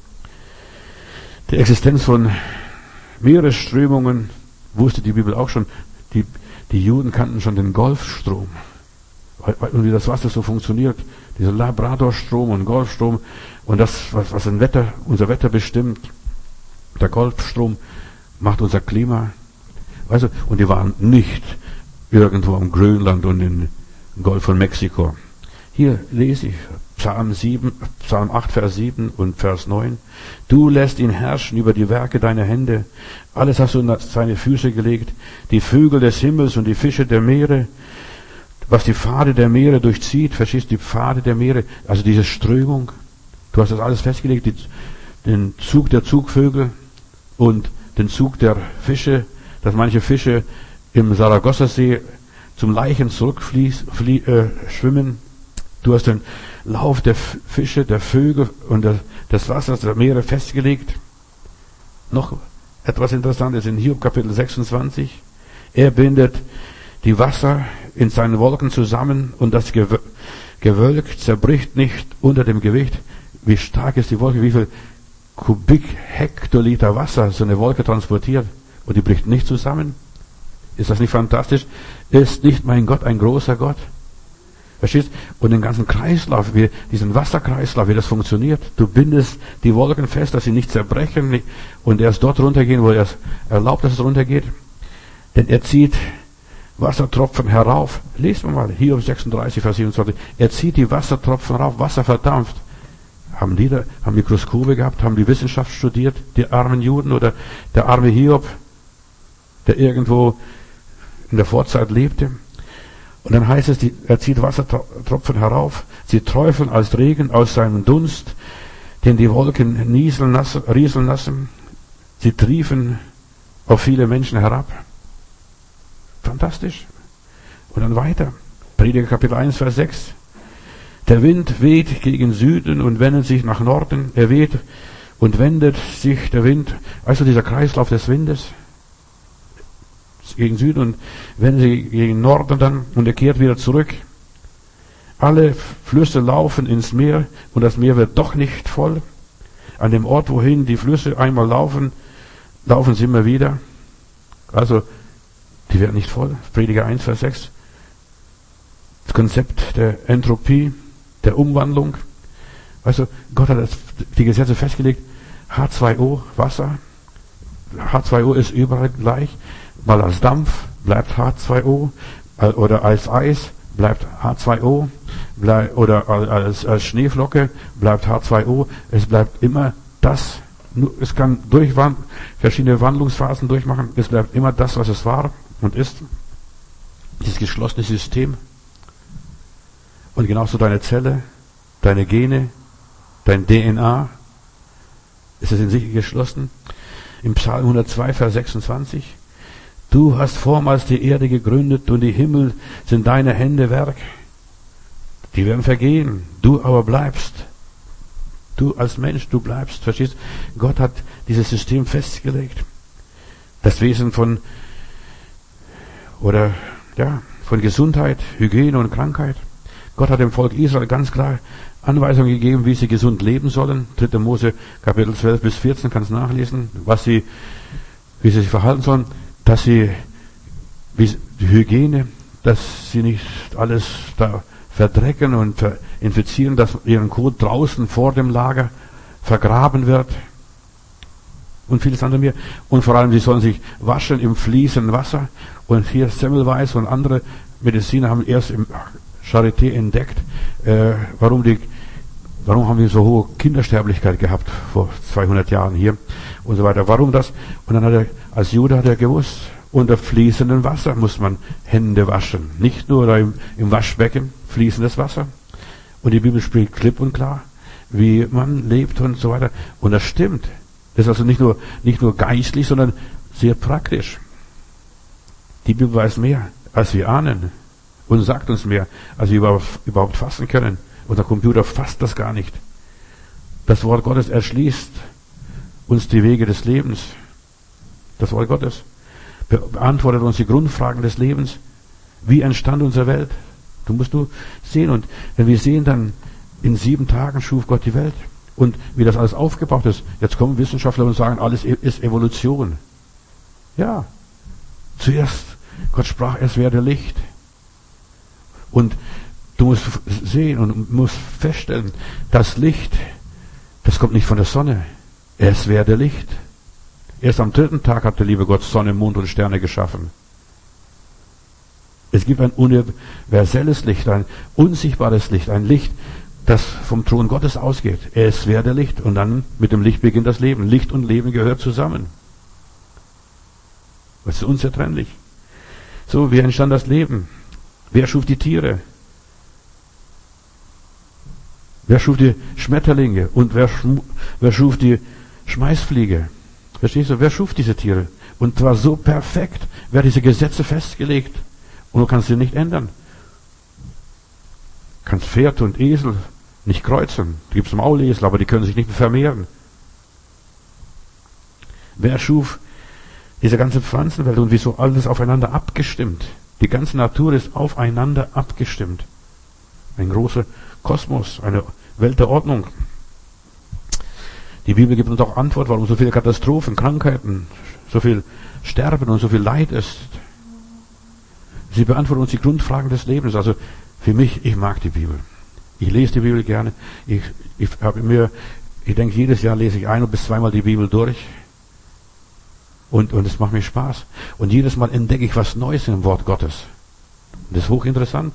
Die Existenz von Meeresströmungen wusste die Bibel auch schon. Die, die Juden kannten schon den Golfstrom. Und wie das Wasser so funktioniert, dieser Labradorstrom und Golfstrom und das, was, was ein Wetter, unser Wetter bestimmt. Der Golfstrom macht unser Klima. Weißt du, und die waren nicht irgendwo am Grönland und im Golf von Mexiko. Hier lese ich Psalm sieben, Psalm acht, Vers sieben und Vers neun. Du lässt ihn herrschen über die Werke deiner Hände. Alles hast du in seine Füße gelegt. Die Vögel des Himmels und die Fische der Meere. Was die Pfade der Meere durchzieht, verstehst du, die Pfade der Meere, also diese Strömung. Du hast das alles festgelegt, die, den Zug der Zugvögel und den Zug der Fische, dass manche Fische im Saragossa-See zum Leichen zurückfließen, flie, äh, schwimmen. Du hast den Lauf der Fische, der Vögel und der, des Wassers der Meere festgelegt. Noch etwas Interessantes in Hiob Kapitel sechsundzwanzig. Er bindet die Wasser in seinen Wolken zusammen und das Gewölk zerbricht nicht unter dem Gewicht. Wie stark ist die Wolke, wie viel Kubikhektoliter Wasser so eine Wolke transportiert und die bricht nicht zusammen. Ist das nicht fantastisch? Ist nicht mein Gott ein großer Gott? Verstehst? Und den ganzen Kreislauf, wie, diesen Wasserkreislauf, wie das funktioniert. Du bindest die Wolken fest, dass sie nicht zerbrechen und erst dort runtergehen, wo er es erlaubt, dass es runtergeht. Denn er zieht Wassertropfen herauf. Lest mal, Hiob sechsunddreißig, Vers siebenundzwanzig. Er zieht die Wassertropfen rauf, Wasser verdampft. Haben die da, haben Mikroskope gehabt, haben die Wissenschaft studiert, die armen Juden oder der arme Hiob, der irgendwo in der Vorzeit lebte. Und dann heißt es, die, er zieht Wassertropfen herauf, sie träufeln als Regen aus seinem Dunst, den die Wolken nieseln lassen, rieseln lassen. Sie triefen auf viele Menschen herab. Fantastisch. Und dann weiter. Prediger Kapitel eins, Vers sechs. Der Wind weht gegen Süden und wendet sich nach Norden. Er weht und wendet sich der Wind. Also dieser Kreislauf des Windes. Gegen Süden und wendet sich gegen Norden dann und er kehrt wieder zurück. Alle Flüsse laufen ins Meer und das Meer wird doch nicht voll. An dem Ort, wohin die Flüsse einmal laufen, laufen sie immer wieder. Also, die werden nicht voll. Prediger eins, Vers sechs. Das Konzept der Entropie, der Umwandlung. Also, Gott hat die Gesetze festgelegt. H zwei O, Wasser. H zwei O ist überall gleich. Mal als Dampf bleibt H zwei O oder als Eis bleibt H zwei O oder als, als Schneeflocke bleibt H zwei O. Es bleibt immer das. Es kann durch verschiedene Wandlungsphasen durchmachen. Es bleibt immer das, was es war und ist. Dieses geschlossene System. Und genauso deine Zelle, deine Gene, dein D N A. Ist es in sich geschlossen? Im Psalm hundertzwei, Vers sechsundzwanzig. Du hast vormals die Erde gegründet und die Himmel sind deine Hände Werk. Die werden vergehen, du aber bleibst. Du als Mensch, du bleibst. Verstehst? Gott hat dieses System festgelegt. Das Wesen von, oder, ja, von Gesundheit, Hygiene und Krankheit. Gott hat dem Volk Israel ganz klar Anweisungen gegeben, wie sie gesund leben sollen. dritter Mose, Kapitel zwölf bis vierzehn, kannst nachlesen, was sie, wie sie sich verhalten sollen. Dass sie, wie die Hygiene, dass sie nicht alles da verdrecken und infizieren, dass ihren Kot draußen vor dem Lager vergraben wird und vieles andere mehr. Und vor allem, sie sollen sich waschen im fließenden Wasser. Und hier Semmelweis und andere Mediziner haben erst im Charité entdeckt, äh, warum die Warum haben wir so hohe Kindersterblichkeit gehabt vor zweihundert Jahren hier und so weiter? Warum das? Und dann hat er, als Jude hat er gewusst, unter fließendem Wasser muss man Hände waschen. Nicht nur da im, im Waschbecken, fließendes Wasser. Und die Bibel spricht klipp und klar, wie man lebt und so weiter. Und das stimmt. Das ist also nicht nur, nicht nur geistlich, sondern sehr praktisch. Die Bibel weiß mehr, als wir ahnen. Und sagt uns mehr, als wir überhaupt fassen können. Unser Computer fasst das gar nicht. Das Wort Gottes erschließt uns die Wege des Lebens. Das Wort Gottes beantwortet uns die Grundfragen des Lebens. Wie entstand unsere Welt? Du musst nur sehen. Und wenn wir sehen, dann in sieben Tagen schuf Gott die Welt. Und wie das alles aufgebaut ist. Jetzt kommen Wissenschaftler und sagen, alles ist Evolution. Ja. Zuerst, Gott sprach, es werde Licht. Und du musst sehen und musst feststellen, das Licht, das kommt nicht von der Sonne. Es werde Licht. Erst am dritten Tag hat der liebe Gott Sonne, Mond und Sterne geschaffen. Es gibt ein universelles Licht, ein unsichtbares Licht, ein Licht, das vom Thron Gottes ausgeht. Es werde Licht. Und dann mit dem Licht beginnt das Leben. Licht und Leben gehört zusammen. Das ist unzertrennlich. So, wie entstand das Leben? Wer schuf die Tiere? Wer schuf die Schmetterlinge? Und wer, wer schuf die Schmeißfliege? Verstehst du? Wer schuf diese Tiere? Und zwar so perfekt. Wer hat diese Gesetze festgelegt? Und du kannst sie nicht ändern. Du kannst Pferd und Esel nicht kreuzen. Du gibst Maulesel, aber die können sich nicht mehr vermehren. Wer schuf diese ganze Pflanzenwelt und wieso alles aufeinander abgestimmt? Die ganze Natur ist aufeinander abgestimmt. Ein großer Kosmos, eine Welt der Ordnung. Die Bibel gibt uns auch Antwort, warum so viele Katastrophen, Krankheiten, so viel Sterben und so viel Leid ist. Sie beantwortet uns die Grundfragen des Lebens. Also für mich, ich mag die Bibel. Ich lese die Bibel gerne. Ich, ich habe mir, ich denke, jedes Jahr lese ich ein bis zweimal die Bibel durch. Und, und es macht mir Spaß. Und jedes Mal entdecke ich was Neues im Wort Gottes. Das ist hochinteressant.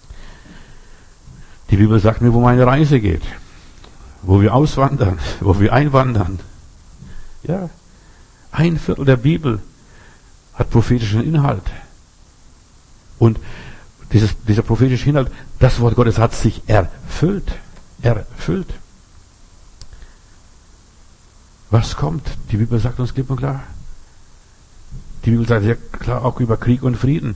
Die Bibel sagt mir, wo meine Reise geht. Wo wir auswandern, wo wir einwandern. Ja. Ein Viertel der Bibel hat prophetischen Inhalt. Und dieses, dieser prophetische Inhalt, das Wort Gottes hat sich erfüllt. Erfüllt. Was kommt? Die Bibel sagt uns klipp und klar. Die Bibel sagt sehr klar auch über Krieg und Frieden.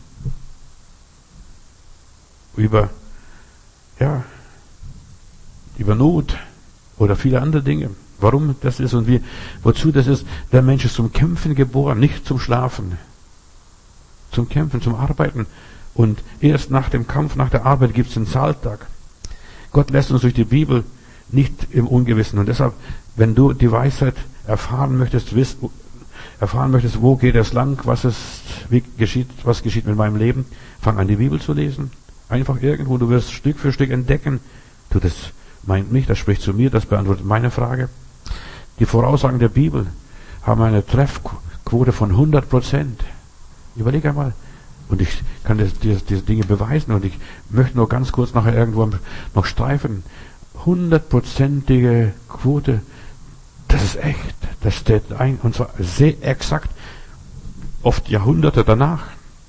Über, ja, über Not oder viele andere Dinge. Warum das ist und wie, wozu das ist. Der Mensch ist zum Kämpfen geboren, nicht zum Schlafen. Zum Kämpfen, zum Arbeiten. Und erst nach dem Kampf, nach der Arbeit gibt es den Zahltag. Gott lässt uns durch die Bibel nicht im Ungewissen. Und deshalb, wenn du die Weisheit erfahren möchtest, wiss, erfahren möchtest, wo geht es lang, was ist, wie geschieht, was geschieht mit meinem Leben, fang an, die Bibel zu lesen. Einfach irgendwo, du wirst Stück für Stück entdecken. Du, das meint mich, das spricht zu mir, das beantwortet meine Frage. Die Voraussagen der Bibel haben eine Treffquote von hundert Prozent. Überleg einmal. Und ich kann das, diese, diese Dinge beweisen und ich möchte nur ganz kurz nachher irgendwo noch streifen. Hundertprozentige Quote, das ist echt. Das steht ein, und zwar sehr exakt, oft Jahrhunderte danach.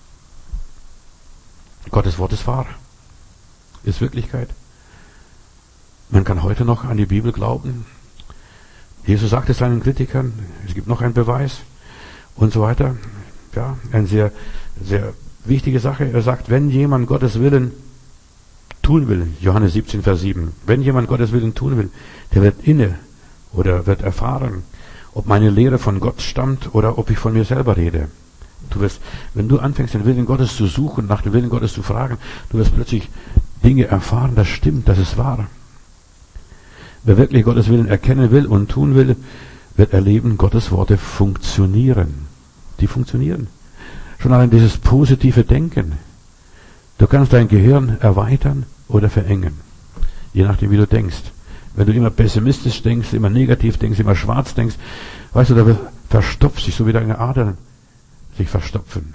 Gottes Wort ist wahr. Ist Wirklichkeit. Man kann heute noch an die Bibel glauben. Jesus sagt es seinen Kritikern, es gibt noch einen Beweis und so weiter. Ja, eine sehr, sehr wichtige Sache. Er sagt, wenn jemand Gottes Willen tun will, Johannes siebzehn, Vers sieben, wenn jemand Gottes Willen tun will, der wird inne oder wird erfahren, ob meine Lehre von Gott stammt oder ob ich von mir selber rede. Du wirst, wenn du anfängst, den Willen Gottes zu suchen, nach dem Willen Gottes zu fragen, du wirst plötzlich Dinge erfahren, das stimmt, das ist wahr. Wer wirklich Gottes Willen erkennen will und tun will, wird erleben, Gottes Worte funktionieren. Die funktionieren. Schon allein dieses positive Denken. Du kannst dein Gehirn erweitern oder verengen. Je nachdem, wie du denkst. Wenn du immer pessimistisch denkst, immer negativ denkst, immer schwarz denkst, weißt du, da verstopft sich so wie deine Adern sich verstopfen.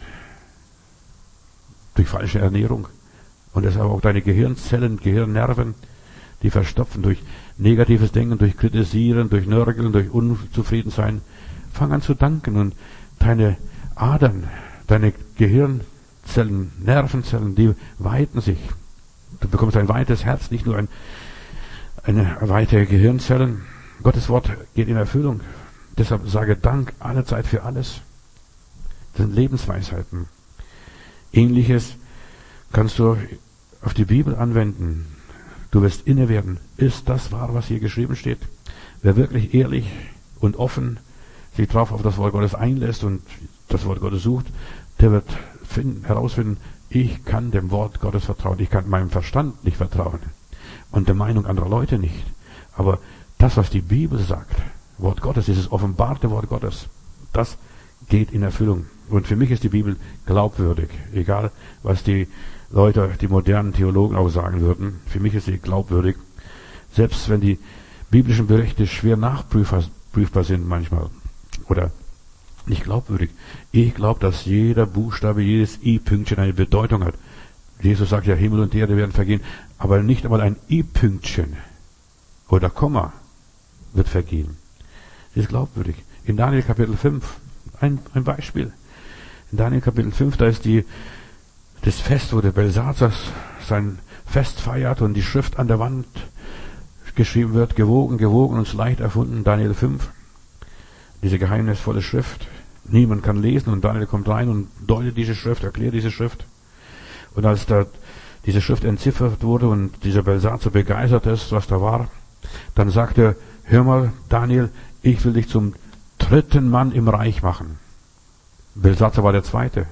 Durch falsche Ernährung. Und deshalb auch deine Gehirnzellen, Gehirnnerven, die verstopfen durch negatives Denken, durch Kritisieren, durch Nörgeln, durch Unzufriedensein. Fang an zu danken und deine Adern, deine Gehirnzellen, Nervenzellen, die weiten sich. Du bekommst ein weites Herz, nicht nur ein, eine weite Gehirnzellen. Gottes Wort geht in Erfüllung. Deshalb sage Dank alle Zeit für alles. Das sind Lebensweisheiten. Ähnliches kannst du auf die Bibel anwenden. Du wirst inne werden. Ist das wahr, was hier geschrieben steht? Wer wirklich ehrlich und offen sich drauf auf das Wort Gottes einlässt und das Wort Gottes sucht, der wird finden, herausfinden, ich kann dem Wort Gottes vertrauen. Ich kann meinem Verstand nicht vertrauen und der Meinung anderer Leute nicht. Aber das, was die Bibel sagt, Wort Gottes, dieses offenbarte Wort Gottes, das geht in Erfüllung. Und für mich ist die Bibel glaubwürdig. Egal, was die Leute, die modernen Theologen auch sagen würden. Für mich ist sie glaubwürdig. Selbst wenn die biblischen Berichte schwer nachprüfbar sind manchmal. Oder nicht glaubwürdig. Ich glaube, dass jeder Buchstabe, jedes I-Pünktchen eine Bedeutung hat. Jesus sagt ja, Himmel und Erde werden vergehen. Aber nicht einmal ein I-Pünktchen oder Komma wird vergehen. Sie ist glaubwürdig. In Daniel Kapitel fünf, ein, ein Beispiel. In Daniel Kapitel fünf, da ist die, das Fest, wo der Belsazar sein Fest feiert und die Schrift an der Wand geschrieben wird, gewogen, gewogen und leicht erfunden. Daniel fünf, diese geheimnisvolle Schrift. Niemand kann lesen und Daniel kommt rein und deutet diese Schrift, erklärt diese Schrift. Und als da diese Schrift entziffert wurde und dieser Belsazar begeistert ist, was da war, dann sagt er, hör mal, Daniel, ich will dich zum dritten Mann im Reich machen. Belsazar war der zweite.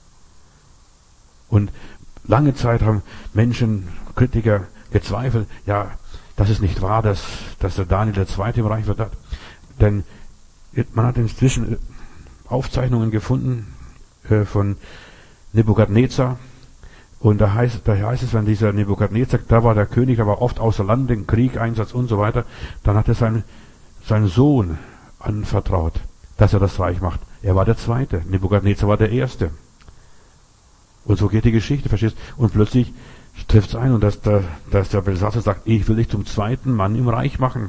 Und lange Zeit haben Menschen, Kritiker gezweifelt, ja, das ist nicht wahr, dass, dass der Daniel der zweite im Reich wird. Denn man hat inzwischen Aufzeichnungen gefunden äh, von Nebukadnezar. Und da heißt, da heißt es, wenn dieser Nebukadnezar, da war der König, aber oft außer Land, im Krieg, Einsatz und so weiter, dann hat er seinen, seinen Sohn anvertraut, dass er das Reich macht. Er war der Zweite. Nebukadnezar war der Erste. Und so geht die Geschichte, verstehst? Und plötzlich trifft es ein und dass der, dass der Belsazar sagt, ich will dich zum zweiten Mann im Reich machen.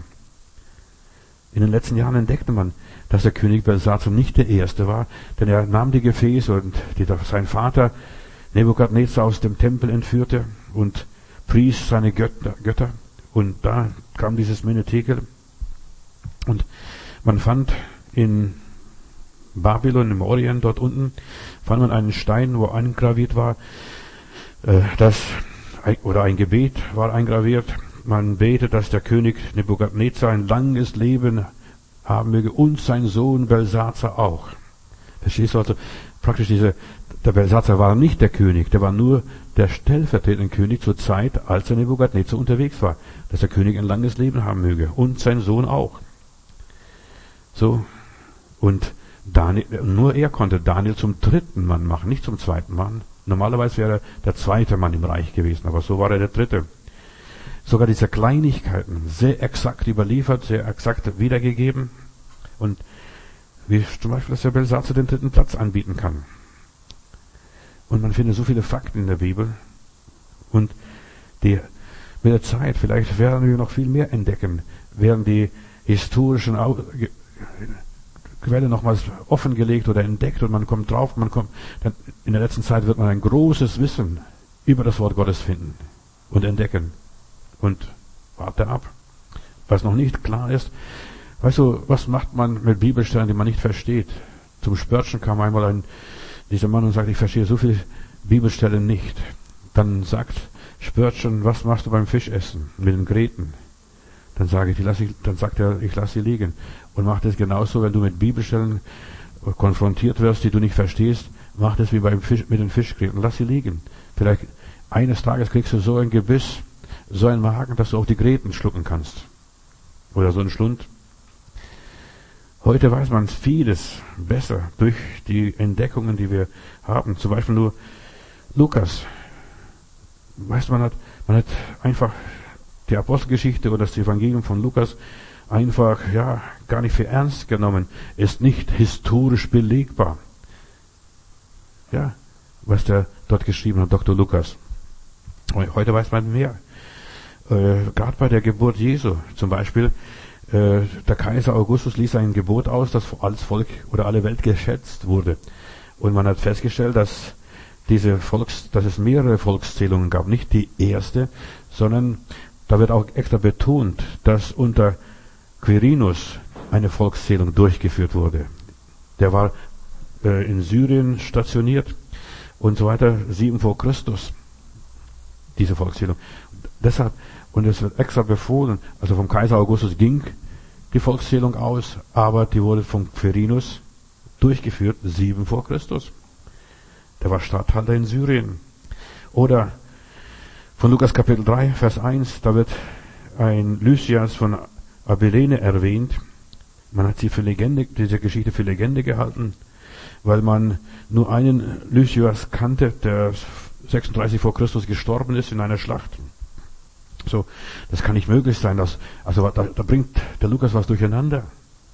In den letzten Jahren entdeckte man, dass der König Belsazar nicht der Erste war, denn er nahm die Gefäße und die, sein Vater Nebukadnezar aus dem Tempel entführte und pries seine Götter, Götter. Und da kam dieses Menetekel. Und man fand in Babylon, im Orient, dort unten, fand man einen Stein, wo eingraviert war, äh, das, oder ein Gebet war eingraviert. Man betet, dass der König Nebukadnezar ein langes Leben haben möge und sein Sohn Belsazar auch. Verstehst du also? Praktisch diese, der Belsazar war nicht der König, der war nur der stellvertretende König zur Zeit, als der Nebukadnezar unterwegs war, dass der König ein langes Leben haben möge und sein Sohn auch. So, und Daniel, nur er konnte Daniel zum dritten Mann machen, nicht zum zweiten Mann. Normalerweise wäre er der zweite Mann im Reich gewesen, aber so war er der dritte. Sogar diese Kleinigkeiten, sehr exakt überliefert, sehr exakt wiedergegeben. Und wie zum Beispiel, dass der Belsazar den dritten Platz anbieten kann. Und man findet so viele Fakten in der Bibel. Und die, mit der Zeit, vielleicht werden wir noch viel mehr entdecken, werden die historischen Quelle nochmals offengelegt oder entdeckt und man kommt drauf, man kommt, in der letzten Zeit wird man ein großes Wissen über das Wort Gottes finden und entdecken. Und warte ab. Was noch nicht klar ist, weißt du, was macht man mit Bibelstellen, die man nicht versteht? Zum Spörtchen kam einmal ein, dieser Mann und sagt, ich verstehe so viele Bibelstellen nicht. Dann sagt Spörtchen, was machst du beim Fischessen mit den Gräten? Dann sage ich, die lass ich, dann sagt er, ich lasse sie liegen. Und macht es genauso, wenn du mit Bibelstellen konfrontiert wirst, die du nicht verstehst, mach das wie beim Fisch, mit den Fischgräten, lass sie liegen. Vielleicht eines Tages kriegst du so ein Gebiss, so einen Magen, dass du auch die Gräten schlucken kannst. Oder so einen Schlund. Heute weiß man vieles besser durch die Entdeckungen, die wir haben. Zum Beispiel nur Lukas. Weißt du, man hat, man hat einfach die Apostelgeschichte oder das Evangelium von Lukas einfach, ja, gar nicht für ernst genommen. Ist nicht historisch belegbar. Ja, was der dort geschrieben hat, Doktor Lukas. Heute weiß man mehr. Äh, Gerade bei der Geburt Jesu zum Beispiel, äh, der Kaiser Augustus ließ ein Gebot aus, das als Volk oder alle Welt geschätzt wurde. Und man hat festgestellt, dass diese Volks, dass es mehrere Volkszählungen gab, nicht die erste, sondern da wird auch extra betont, dass unter Quirinus eine Volkszählung durchgeführt wurde. Der war äh, in Syrien stationiert und so weiter, sieben vor Christus, diese Volkszählung. Deshalb, und es wird extra befohlen, also vom Kaiser Augustus ging die Volkszählung aus, aber die wurde vom Quirinus durchgeführt, sieben vor Christus. Der war Statthalter in Syrien. Oder von Lukas Kapitel drei, Vers eins, da wird ein Lysias von Abilene erwähnt. Man hat sie für Legende, diese Geschichte für Legende gehalten, weil man nur einen Lysias kannte, der sechsunddreißig vor Christus gestorben ist in einer Schlacht. So, das kann nicht möglich sein. Dass, also da, da bringt der Lukas was durcheinander.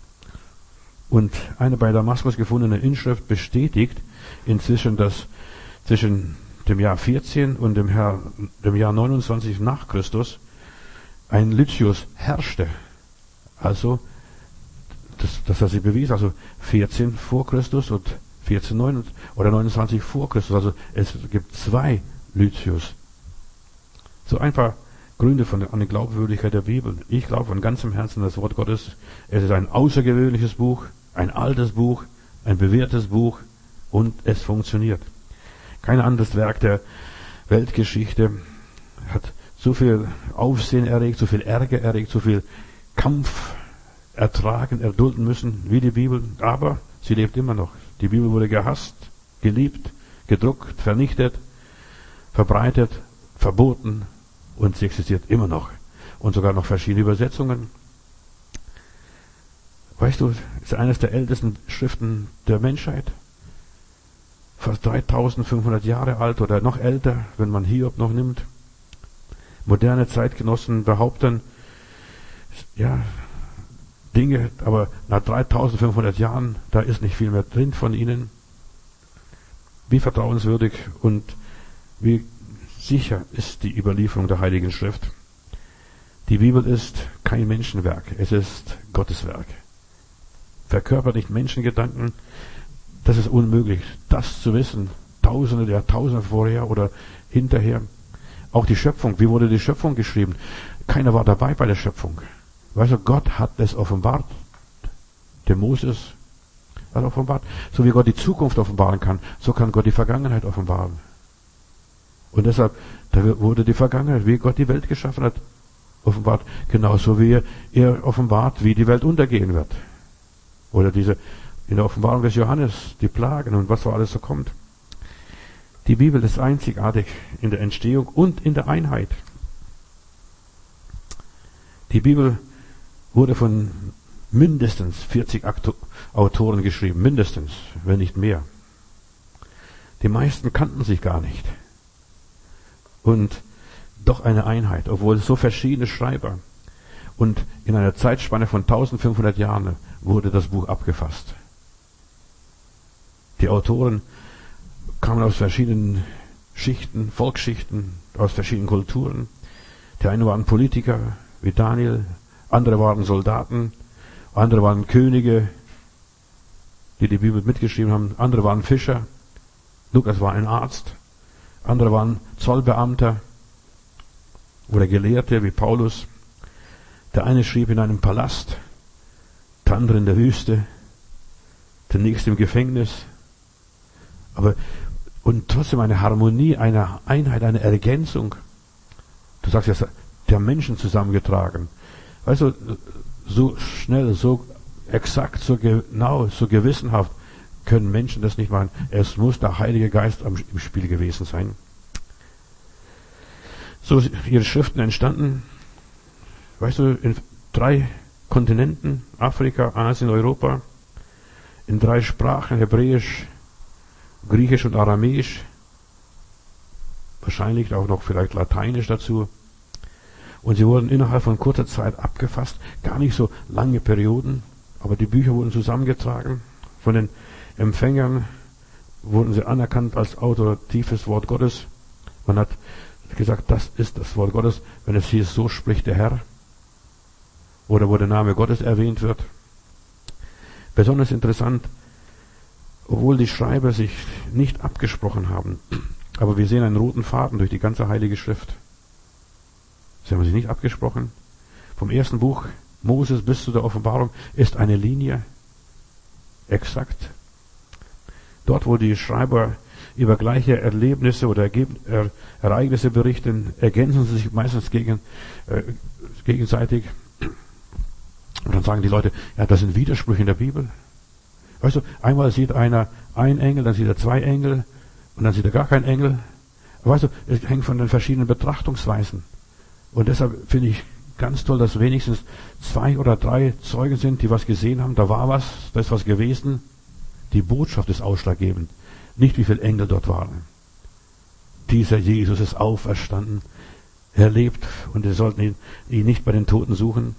Und eine bei Damaskus gefundene Inschrift bestätigt inzwischen, dass zwischen dem Jahr vierzehn und dem, Jahr, dem Jahr neunundzwanzig nach Christus ein Lysias herrschte. Also, das, das hat sie bewiesen. Also vierzehn vor Christus und vierzehn neun oder neunundzwanzig vor Christus. Also es gibt zwei Lysias. So ein paar Gründe von der, an der Glaubwürdigkeit der Bibel. Ich glaube von ganzem Herzen das Wort Gottes. Es ist ein außergewöhnliches Buch, ein altes Buch, ein bewährtes Buch und es funktioniert. Kein anderes Werk der Weltgeschichte hat so viel Aufsehen erregt, so viel Ärger erregt, so viel Kampf ertragen, erdulden müssen wie die Bibel. Aber sie lebt immer noch. Die Bibel wurde gehasst, geliebt, gedruckt, vernichtet, verbreitet, verboten und sie existiert immer noch. Und sogar noch verschiedene Übersetzungen. Weißt du, ist eines der ältesten Schriften der Menschheit. Fast dreitausendfünfhundert Jahre alt oder noch älter, wenn man Hiob noch nimmt. Moderne Zeitgenossen behaupten, ja, Dinge, aber nach dreitausendfünfhundert Jahren, da ist nicht viel mehr drin von ihnen. Wie vertrauenswürdig und wie sicher ist die Überlieferung der Heiligen Schrift. Die Bibel ist kein Menschenwerk, es ist Gottes Werk. Verkörpert nicht Menschengedanken, das ist unmöglich, das zu wissen, Tausende, Jahrtausende vorher oder hinterher. Auch die Schöpfung, wie wurde die Schöpfung geschrieben? Keiner war dabei bei der Schöpfung. Weißt du, Gott hat es offenbart. Der Moses hat offenbart. So wie Gott die Zukunft offenbaren kann, so kann Gott die Vergangenheit offenbaren. Und deshalb, da wurde die Vergangenheit, wie Gott die Welt geschaffen hat, offenbart. Genauso wie er offenbart, wie die Welt untergehen wird. Oder diese, in der Offenbarung des Johannes, die Plagen und was so alles so kommt. Die Bibel ist einzigartig in der Entstehung und in der Einheit. Die Bibel wurde von mindestens vierzig Autoren geschrieben, mindestens, wenn nicht mehr. Die meisten kannten sich gar nicht. Und doch eine Einheit, obwohl so verschiedene Schreiber. Und in einer Zeitspanne von eintausendfünfhundert Jahren wurde das Buch abgefasst. Die Autoren kamen aus verschiedenen Schichten, Volksschichten, aus verschiedenen Kulturen. Die einen waren Politiker, wie Daniel, andere waren Soldaten, andere waren Könige, die die Bibel mitgeschrieben haben, andere waren Fischer, Lukas war ein Arzt, andere waren Zollbeamter oder Gelehrte wie Paulus. Der eine schrieb in einem Palast, der andere in der Wüste, der nächste im Gefängnis. Aber und trotzdem eine Harmonie, eine Einheit, eine Ergänzung. Du sagst jetzt, der Menschen zusammengetragen. Weißt du, so schnell, so exakt, so genau, so gewissenhaft können Menschen das nicht machen. Es muss der Heilige Geist im Spiel gewesen sein. So ihre Schriften entstanden, weißt du, in drei Kontinenten, Afrika, Asien, Europa, in drei Sprachen, Hebräisch, Griechisch und Aramäisch, wahrscheinlich auch noch vielleicht Lateinisch dazu. Und sie wurden innerhalb von kurzer Zeit abgefasst, gar nicht so lange Perioden, aber die Bücher wurden zusammengetragen. Von den Empfängern wurden sie anerkannt als autoratives Wort Gottes. Man hat gesagt, das ist das Wort Gottes, wenn es hieß, so spricht der Herr, oder wo der Name Gottes erwähnt wird. Besonders interessant, obwohl die Schreiber sich nicht abgesprochen haben, aber wir sehen einen roten Faden durch die ganze Heilige Schrift. Sie haben sich nicht abgesprochen. Vom ersten Buch Moses bis zu der Offenbarung ist eine Linie exakt. Dort, wo die Schreiber über gleiche Erlebnisse oder Ereignisse berichten, ergänzen sie sich meistens gegen, äh, gegenseitig. Und dann sagen die Leute, ja, das sind Widersprüche in der Bibel. Weißt du, einmal sieht einer einen Engel, dann sieht er zwei Engel und dann sieht er gar keinen Engel. Weißt du, es hängt von den verschiedenen Betrachtungsweisen. Und deshalb finde ich ganz toll, dass wenigstens zwei oder drei Zeugen sind, die was gesehen haben. Da war was, da ist was gewesen. Die Botschaft ist ausschlaggebend. Nicht wie viele Engel dort waren. Dieser Jesus ist auferstanden. Er lebt und wir sollten ihn, ihn nicht bei den Toten suchen.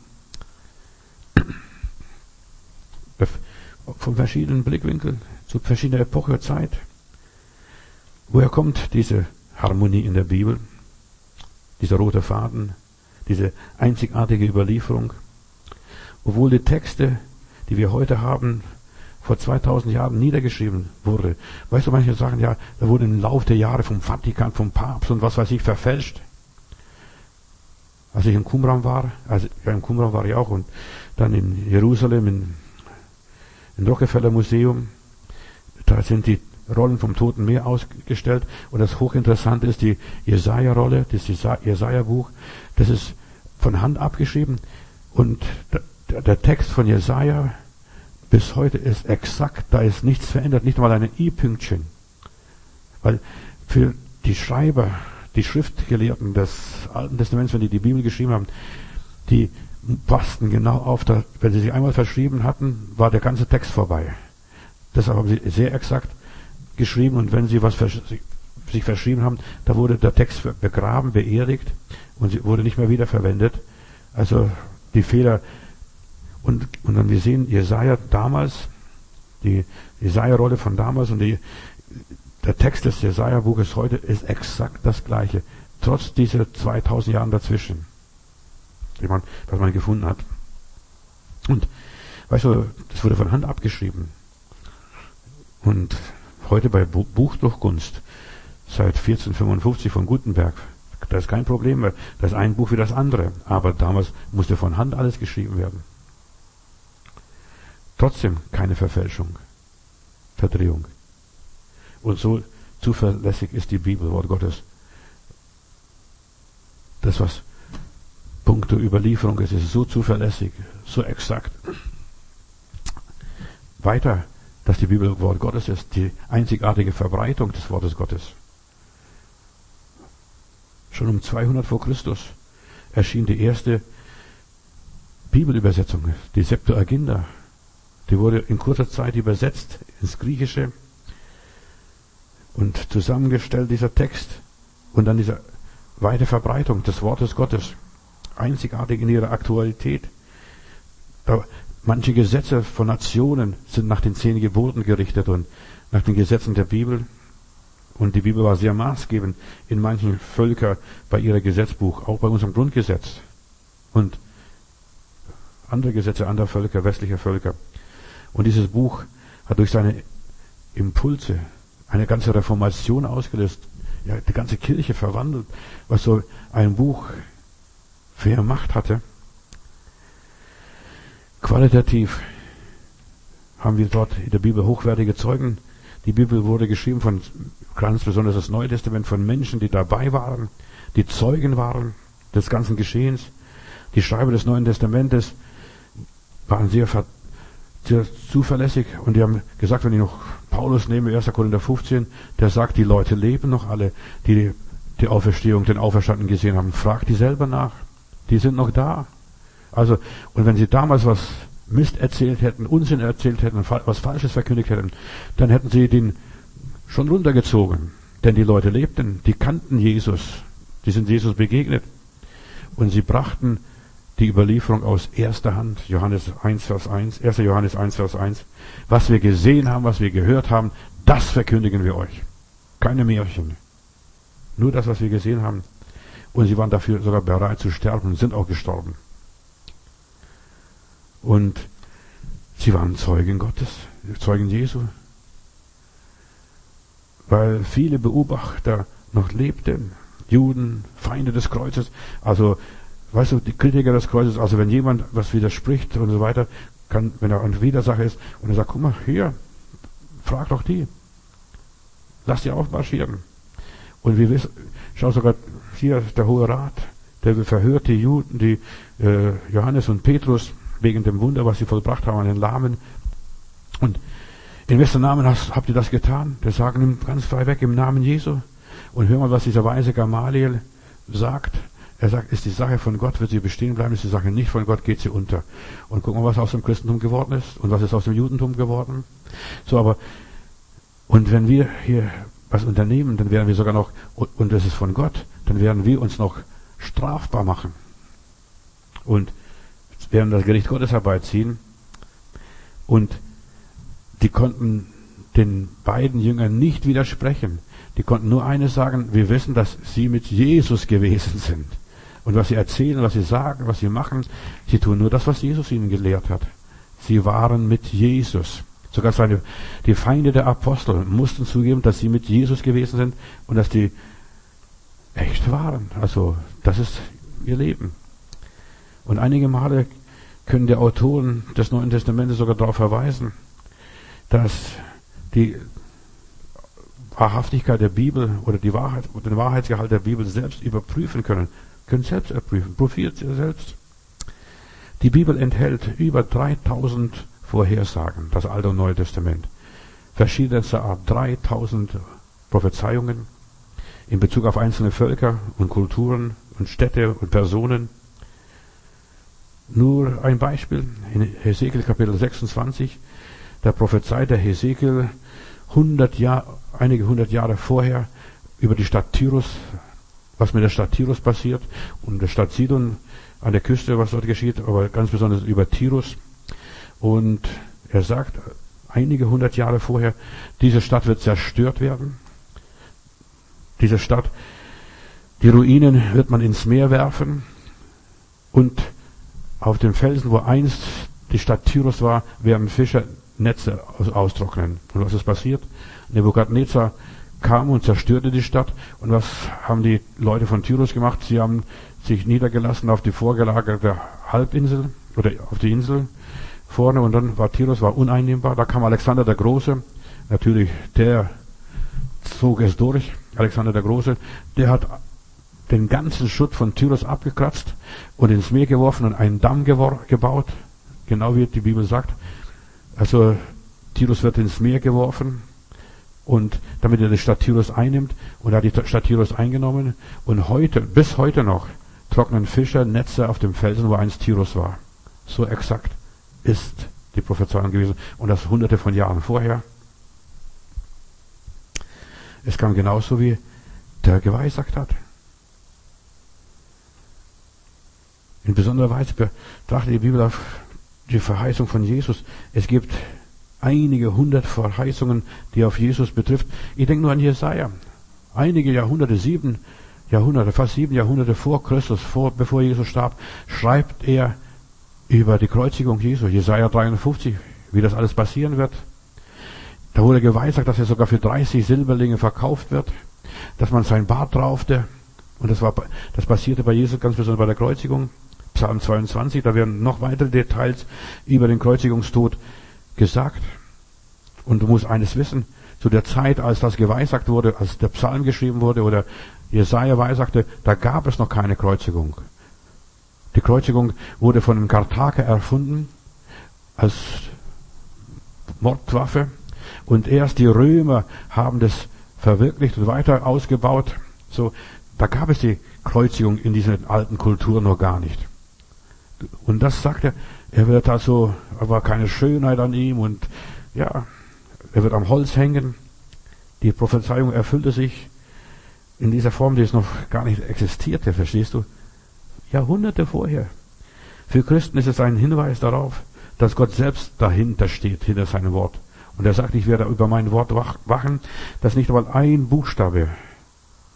Von verschiedenen Blickwinkeln, zu verschiedener Epoche, Zeit. Woher kommt diese Harmonie in der Bibel? Dieser rote Faden, diese einzigartige Überlieferung. Obwohl die Texte, die wir heute haben, vor zweitausend Jahren niedergeschrieben wurde. Weißt du, manche sagen, ja, da wurde im Laufe der Jahre vom Vatikan, vom Papst und was weiß ich verfälscht. Als ich in Qumran war, also ja, in Qumran war ich auch, und dann in Jerusalem, in, im Rockefeller Museum, da sind die Rollen vom Toten Meer ausgestellt, und das hochinteressante ist die Jesaja-Rolle, das Jesaja-Buch, das ist von Hand abgeschrieben, und der, der Text von Jesaja bis heute ist exakt, da ist nichts verändert, nicht mal ein i-Pünktchen. Weil für die Schreiber, die Schriftgelehrten des Alten Testaments, wenn die die Bibel geschrieben haben, die passten genau auf, da, wenn sie sich einmal verschrieben hatten, war der ganze Text vorbei. Deshalb haben sie sehr exakt geschrieben, und wenn sie was vers- sich verschrieben haben, da wurde der Text begraben, beerdigt, und sie wurde nicht mehr wiederverwendet. Also die Fehler. Und, und dann wir sehen Jesaja damals, die Jesaja-Rolle von damals, und die, der Text des Jesaja-Buches heute ist exakt das gleiche, trotz dieser zweitausend Jahren dazwischen, die man, was man gefunden hat. Und weißt du, das wurde von Hand abgeschrieben. Und heute bei Buchdruckkunst, seit vierzehnhundertfünfundfünfzig von Gutenberg, da ist kein Problem mehr, das ist ein Buch wie das andere, aber damals musste von Hand alles geschrieben werden. Trotzdem keine Verfälschung, Verdrehung. Und so zuverlässig ist die Bibel, Wort Gottes. Das, was puncto Überlieferung ist, ist so zuverlässig, so exakt. Weiter, dass die Bibel Wort Gottes ist, die einzigartige Verbreitung des Wortes Gottes. Schon um zweihundert vor Christus erschien die erste Bibelübersetzung, die Septuaginta. Die wurde in kurzer Zeit übersetzt ins Griechische und zusammengestellt, dieser Text, und dann diese weite Verbreitung des Wortes Gottes, einzigartig in ihrer Aktualität. Da manche Gesetze von Nationen sind nach den zehn Geboten gerichtet und nach den Gesetzen der Bibel. Und die Bibel war sehr maßgebend in manchen Völkern bei ihrem Gesetzbuch, auch bei unserem Grundgesetz und andere Gesetze anderer Völker, westlicher Völker. Und dieses Buch hat durch seine Impulse eine ganze Reformation ausgelöst, ja, die ganze Kirche verwandelt, was so ein Buch für Macht hatte. Qualitativ haben wir dort in der Bibel hochwertige Zeugen. Die Bibel wurde geschrieben von, ganz besonders das Neue Testament, von Menschen, die dabei waren, die Zeugen waren des ganzen Geschehens. Die Schreiber des Neuen Testamentes waren sehr, sehr zuverlässig, und die haben gesagt, wenn ich noch Paulus nehme, erster Korinther fünfzehn, der sagt, die Leute leben noch alle, die die Auferstehung, den Auferstandenen gesehen haben. Fragt die selber nach. Die sind noch da. Also, und wenn sie damals was Mist erzählt hätten, Unsinn erzählt hätten, was Falsches verkündigt hätten, dann hätten sie den schon runtergezogen. Denn die Leute lebten, die kannten Jesus, die sind Jesus begegnet. Und sie brachten die Überlieferung aus erster Hand, Johannes eins, Vers eins, erster Johannes eins, Vers eins. Was wir gesehen haben, was wir gehört haben, das verkündigen wir euch. Keine Märchen. Nur das, was wir gesehen haben. Und sie waren dafür sogar bereit zu sterben und sind auch gestorben. Und sie waren Zeugen Gottes, Zeugen Jesu. Weil viele Beobachter noch lebten, Juden, Feinde des Kreuzes, also, weißt du, die Kritiker des Kreuzes, also wenn jemand was widerspricht und so weiter, kann, wenn er ein Widersacher ist, und er sagt, guck mal, hier, frag doch die. Lass die aufmarschieren. Und wir wissen, schau sogar, hier der Hohe Rat, der verhört die Juden, die äh, Johannes und Petrus, wegen dem Wunder, was sie vollbracht haben an den Lahmen. Und in wessen Namen hast, habt ihr das getan? Der sagen ihm ganz frei weg, im Namen Jesu. Und hör mal, was dieser weise Gamaliel sagt. Er sagt, ist die Sache von Gott, wird sie bestehen bleiben, ist die Sache nicht von Gott, geht sie unter. Und guck mal, was aus dem Christentum geworden ist und was ist aus dem Judentum geworden. So, aber, und wenn wir hier was unternehmen, dann werden wir sogar noch, und das ist von Gott, dann werden wir uns noch strafbar machen. Und werden das Gericht Gottes herbeiziehen. Und die konnten den beiden Jüngern nicht widersprechen. Die konnten nur eines sagen, wir wissen, dass sie mit Jesus gewesen sind. Und was sie erzählen, was sie sagen, was sie machen, sie tun nur das, was Jesus ihnen gelehrt hat. Sie waren mit Jesus. Sogar seine, die Feinde der Apostel mussten zugeben, dass sie mit Jesus gewesen sind und dass die echt waren. Also, das ist ihr Leben. Und einige Male können die Autoren des Neuen Testamentes sogar darauf verweisen, dass die Wahrhaftigkeit der Bibel oder die Wahrheit oder den Wahrheitsgehalt der Bibel selbst überprüfen können. Können selbst überprüfen. Probiert sie selbst. Die Bibel enthält über dreitausend Vorhersagen, das Alte und Neue Testament. Verschiedenster Art, dreitausend Prophezeiungen in Bezug auf einzelne Völker und Kulturen und Städte und Personen. Nur ein Beispiel, in Hesekiel Kapitel sechsundzwanzig, da prophezeit der Hesekiel hundert Jahr, einige hundert Jahre vorher über die Stadt Tyrus, was mit der Stadt Tyrus passiert, und der Stadt Sidon an der Küste, was dort geschieht, aber ganz besonders über Tyrus. Und er sagt, einige hundert Jahre vorher, diese Stadt wird zerstört werden. Diese Stadt, die Ruinen wird man ins Meer werfen, und auf den Felsen, wo einst die Stadt Tyrus war, werden Fischer Netze austrocknen. Und was ist passiert? Nebukadnezar kam und zerstörte die Stadt. Und was haben die Leute von Tyrus gemacht? Sie haben sich niedergelassen auf die vorgelagerte Halbinsel oder auf die Insel vorne, und dann war Tyrus war uneinnehmbar. Da kam Alexander der Große. Natürlich, der zog es durch. Alexander der Große, der hat den ganzen Schutt von Tyrus abgekratzt und ins Meer geworfen und einen Damm gebaut, genau wie die Bibel sagt. Also Tyrus wird ins Meer geworfen, und damit er die Stadt Tyrus einnimmt, und er hat die Stadt Tyrus eingenommen, und heute, bis heute noch, trocknen Fischer Netze auf dem Felsen, wo einst Tyrus war. So exakt ist die Prophezeiung gewesen, und das hunderte von Jahren vorher. Es kam genauso, wie der geweissagt hat. In besonderer Weise betrachtet die Bibel auf die Verheißung von Jesus. Es gibt einige hundert Verheißungen, die auf Jesus betrifft. Ich denke nur an Jesaja. Einige Jahrhunderte, sieben Jahrhunderte, fast sieben Jahrhunderte vor Christus, vor, bevor Jesus starb, schreibt er über die Kreuzigung Jesu. Jesaja dreiundfünfzig, wie das alles passieren wird. Da wurde geweissagt, dass er sogar für dreißig Silberlinge verkauft wird, dass man sein Bart raufte. Und das war, das passierte bei Jesus ganz besonders bei der Kreuzigung. Psalm zweiundzwanzig, da werden noch weitere Details über den Kreuzigungstod gesagt. Und du musst eines wissen, zu der Zeit, als das geweissagt wurde, als der Psalm geschrieben wurde oder Jesaja weissagte, da gab es noch keine Kreuzigung. Die Kreuzigung wurde von den Karthager erfunden als Mordwaffe, und erst die Römer haben das verwirklicht und weiter ausgebaut. So, da gab es die Kreuzigung in dieser alten Kultur noch gar nicht. Und das sagt er, er wird also, aber keine Schönheit an ihm, und ja, er wird am Holz hängen. Die Prophezeiung erfüllte sich in dieser Form, die es noch gar nicht existierte, verstehst du? Jahrhunderte vorher. Für Christen ist es ein Hinweis darauf, dass Gott selbst dahinter steht, hinter seinem Wort. Und er sagt, ich werde über mein Wort wachen, dass nicht einmal ein Buchstabe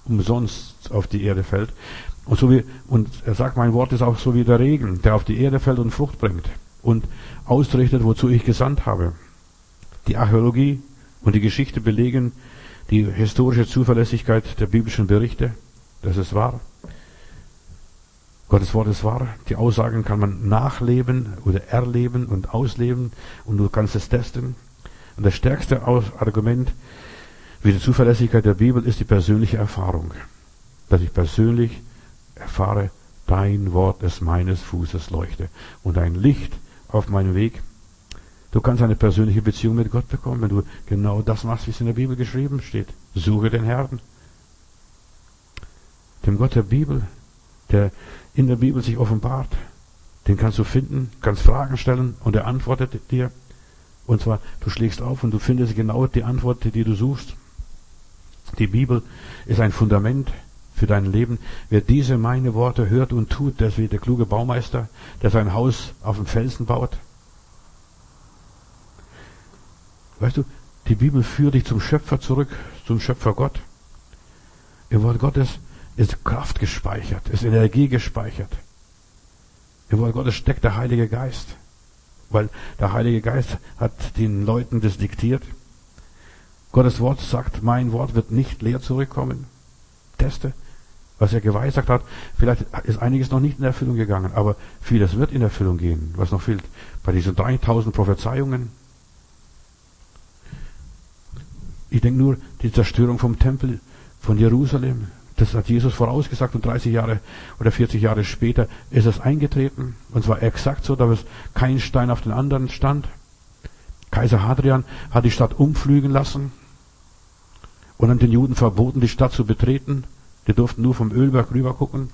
umsonst auf die Erde fällt. Und so wie, und er sagt, mein Wort ist auch so wie der Regen, der auf die Erde fällt und Frucht bringt und ausrichtet, wozu ich gesandt habe. Die Archäologie und die Geschichte belegen die historische Zuverlässigkeit der biblischen Berichte. Das ist wahr. Gottes Wort ist wahr. Die Aussagen kann man nachleben oder erleben und ausleben und du kannst es testen. Und das stärkste Argument für die Zuverlässigkeit der Bibel ist die persönliche Erfahrung. Dass ich persönlich erfahre, dein Wort ist meines Fußes Leuchte und ein Licht auf meinem Weg. Du kannst eine persönliche Beziehung mit Gott bekommen, wenn du genau das machst, wie es in der Bibel geschrieben steht. Suche den Herrn. Dem Gott der Bibel, der in der Bibel sich offenbart, den kannst du finden, kannst Fragen stellen und er antwortet dir. Und zwar, du schlägst auf und du findest genau die Antwort, die du suchst. Die Bibel ist ein Fundament für dein Leben. Wer diese meine Worte hört und tut, der ist wie der kluge Baumeister, der sein Haus auf dem Felsen baut. Weißt du, die Bibel führt dich zum Schöpfer zurück, zum Schöpfer Gott. Im Wort Gottes ist Kraft gespeichert, ist Energie gespeichert. Im Wort Gottes steckt der Heilige Geist, weil der Heilige Geist hat den Leuten das diktiert. Gottes Wort sagt, mein Wort wird nicht leer zurückkommen. Teste, was er geweissagt hat. Vielleicht ist einiges noch nicht in Erfüllung gegangen, aber vieles wird in Erfüllung gehen. Was noch fehlt bei diesen dreitausend Prophezeiungen. Ich denke nur, die Zerstörung vom Tempel von Jerusalem, das hat Jesus vorausgesagt und dreißig Jahre oder vierzig Jahre später ist es eingetreten. Und zwar exakt so, dass kein Stein auf den anderen stand. Kaiser Hadrian hat die Stadt umflügen lassen und dann den Juden verboten, die Stadt zu betreten. Die durften nur vom Ölberg rüber gucken.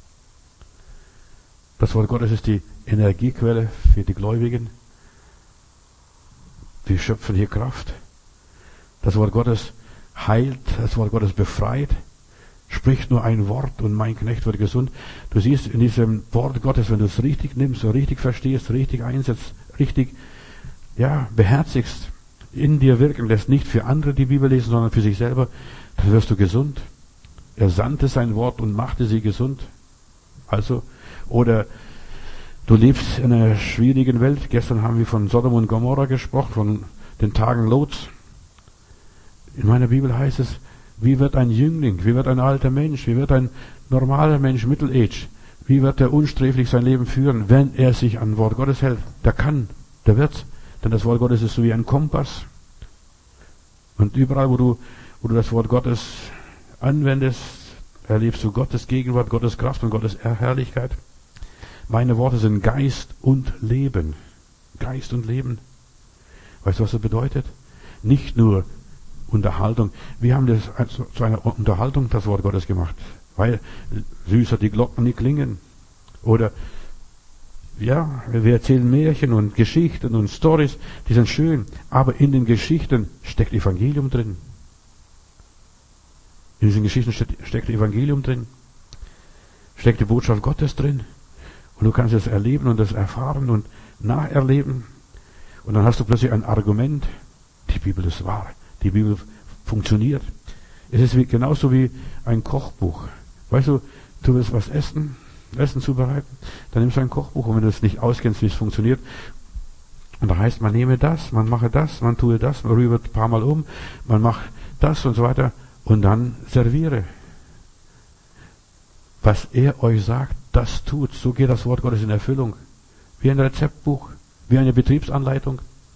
Das Wort Gottes ist die Energiequelle für die Gläubigen. Wir schöpfen hier Kraft. Das Wort Gottes heilt, das Wort Gottes befreit. Spricht nur ein Wort und mein Knecht wird gesund. Du siehst in diesem Wort Gottes, wenn du es richtig nimmst, richtig verstehst, richtig einsetzt, richtig, ja, beherzigst, in dir wirken lässt, nicht für andere die Bibel lesen, sondern für sich selber, dann wirst du gesund. Er sandte sein Wort und machte sie gesund. Also, oder du lebst in einer schwierigen Welt. Gestern haben wir von Sodom und Gomorra gesprochen, von den Tagen Lots. In meiner Bibel heißt es, wie wird ein Jüngling, wie wird ein alter Mensch, wie wird ein normaler Mensch, Middle Age, wie wird er unsträflich sein Leben führen, wenn er sich an Wort Gottes hält? Der kann, der wird's. Denn das Wort Gottes ist so wie ein Kompass. Und überall, wo du, wo du das Wort Gottes anwendest, erlebst du Gottes Gegenwart, Gottes Kraft und Gottes Herrlichkeit. Meine Worte sind Geist und Leben. Geist und Leben. Weißt du, was das bedeutet? Nicht nur Unterhaltung. Wir haben das zu einer Unterhaltung, das Wort Gottes gemacht. Weil süßer die Glocken nicht klingen. Oder, ja, wir erzählen Märchen und Geschichten und Stories, die sind schön. Aber in den Geschichten steckt Evangelium drin. In diesen Geschichten steckt Evangelium drin. Steckt die Botschaft Gottes drin. Und du kannst es erleben und das erfahren und nacherleben. Und dann hast du plötzlich ein Argument. Die Bibel ist wahr. Die Bibel funktioniert. Es ist wie, genauso wie ein Kochbuch. Weißt du, du willst was essen, Essen zubereiten, dann nimmst du ein Kochbuch und wenn du es nicht auskennst, wie es funktioniert, und da heißt, man nehme das, man mache das, man tue das, man rührt ein paar Mal um, man macht das und so weiter und dann serviere. Was er euch sagt, das tut. So geht das Wort Gottes in Erfüllung. Wie ein Rezeptbuch, wie eine Betriebsanleitung.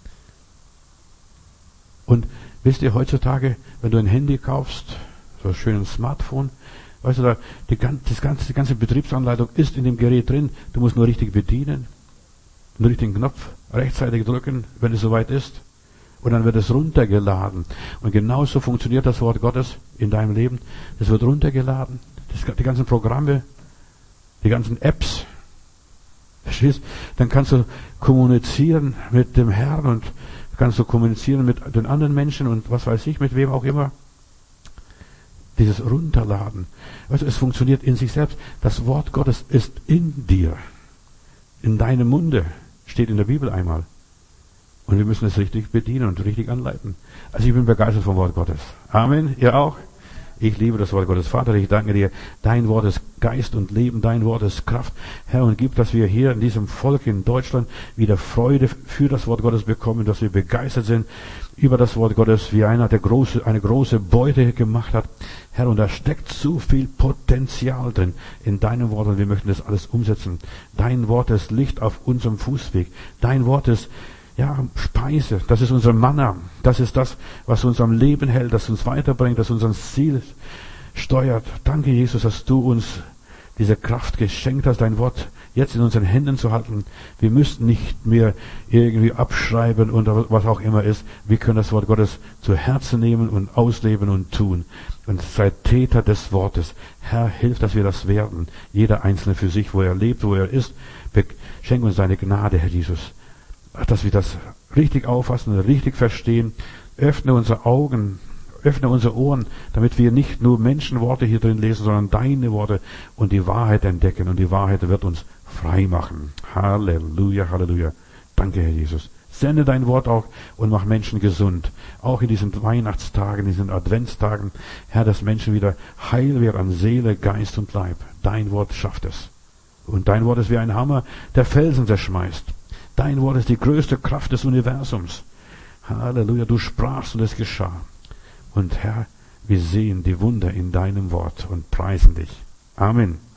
Und wisst ihr, heutzutage, wenn du ein Handy kaufst, so ein schönes Smartphone, weißt du, da, die, das ganze, die ganze Betriebsanleitung ist in dem Gerät drin. Du musst nur richtig bedienen, den richtigen Knopf rechtzeitig drücken, wenn es soweit ist. Und dann wird es runtergeladen. Und genauso funktioniert das Wort Gottes in deinem Leben. Es wird runtergeladen. Das, die ganzen Programme, die ganzen Apps. Verstehst? Dann kannst du kommunizieren mit dem Herrn und kannst du kommunizieren mit den anderen Menschen und was weiß ich, mit wem auch immer. Dieses Runterladen. Also es funktioniert in sich selbst. Das Wort Gottes ist in dir. In deinem Munde. Steht in der Bibel einmal. Und wir müssen es richtig bedienen und richtig anleiten. Also ich bin begeistert vom Wort Gottes. Amen. Ihr auch? Ich liebe das Wort Gottes. Vater, ich danke dir. Dein Wort ist Geist und Leben. Dein Wort ist Kraft. Herr, und gib, dass wir hier in diesem Volk in Deutschland wieder Freude für das Wort Gottes bekommen, dass wir begeistert sind über das Wort Gottes, wie einer, der große, eine große Beute gemacht hat. Herr, und da steckt so viel Potenzial drin in deinem Wort, und wir möchten das alles umsetzen. Dein Wort ist Licht auf unserem Fußweg. Dein Wort ist, ja, Speise. Das ist unser Manna. Das ist das, was uns am Leben hält, das uns weiterbringt, das unser Ziel steuert. Danke, Jesus, dass du uns diese Kraft geschenkt hast, dein Wort jetzt in unseren Händen zu halten. Wir müssten nicht mehr irgendwie abschreiben und was auch immer ist. Wir können das Wort Gottes zu Herzen nehmen und ausleben und tun. Und seid Täter des Wortes. Herr, hilf, dass wir das werden. Jeder Einzelne für sich, wo er lebt, wo er ist. Schenk uns deine Gnade, Herr Jesus. Dass wir das richtig auffassen, richtig verstehen. Öffne unsere Augen, öffne unsere Ohren, damit wir nicht nur Menschenworte hier drin lesen, sondern deine Worte und die Wahrheit entdecken. Und die Wahrheit wird uns frei machen. Halleluja, Halleluja. Danke, Herr Jesus. Sende dein Wort auch und mach Menschen gesund. Auch in diesen Weihnachtstagen, in diesen Adventstagen. Herr, dass Menschen wieder heil werden an Seele, Geist und Leib. Dein Wort schafft es. Und dein Wort ist wie ein Hammer, der Felsen zerschmeißt. Dein Wort ist die größte Kraft des Universums. Halleluja, du sprachst und es geschah. Und Herr, wir sehen die Wunder in deinem Wort und preisen dich. Amen.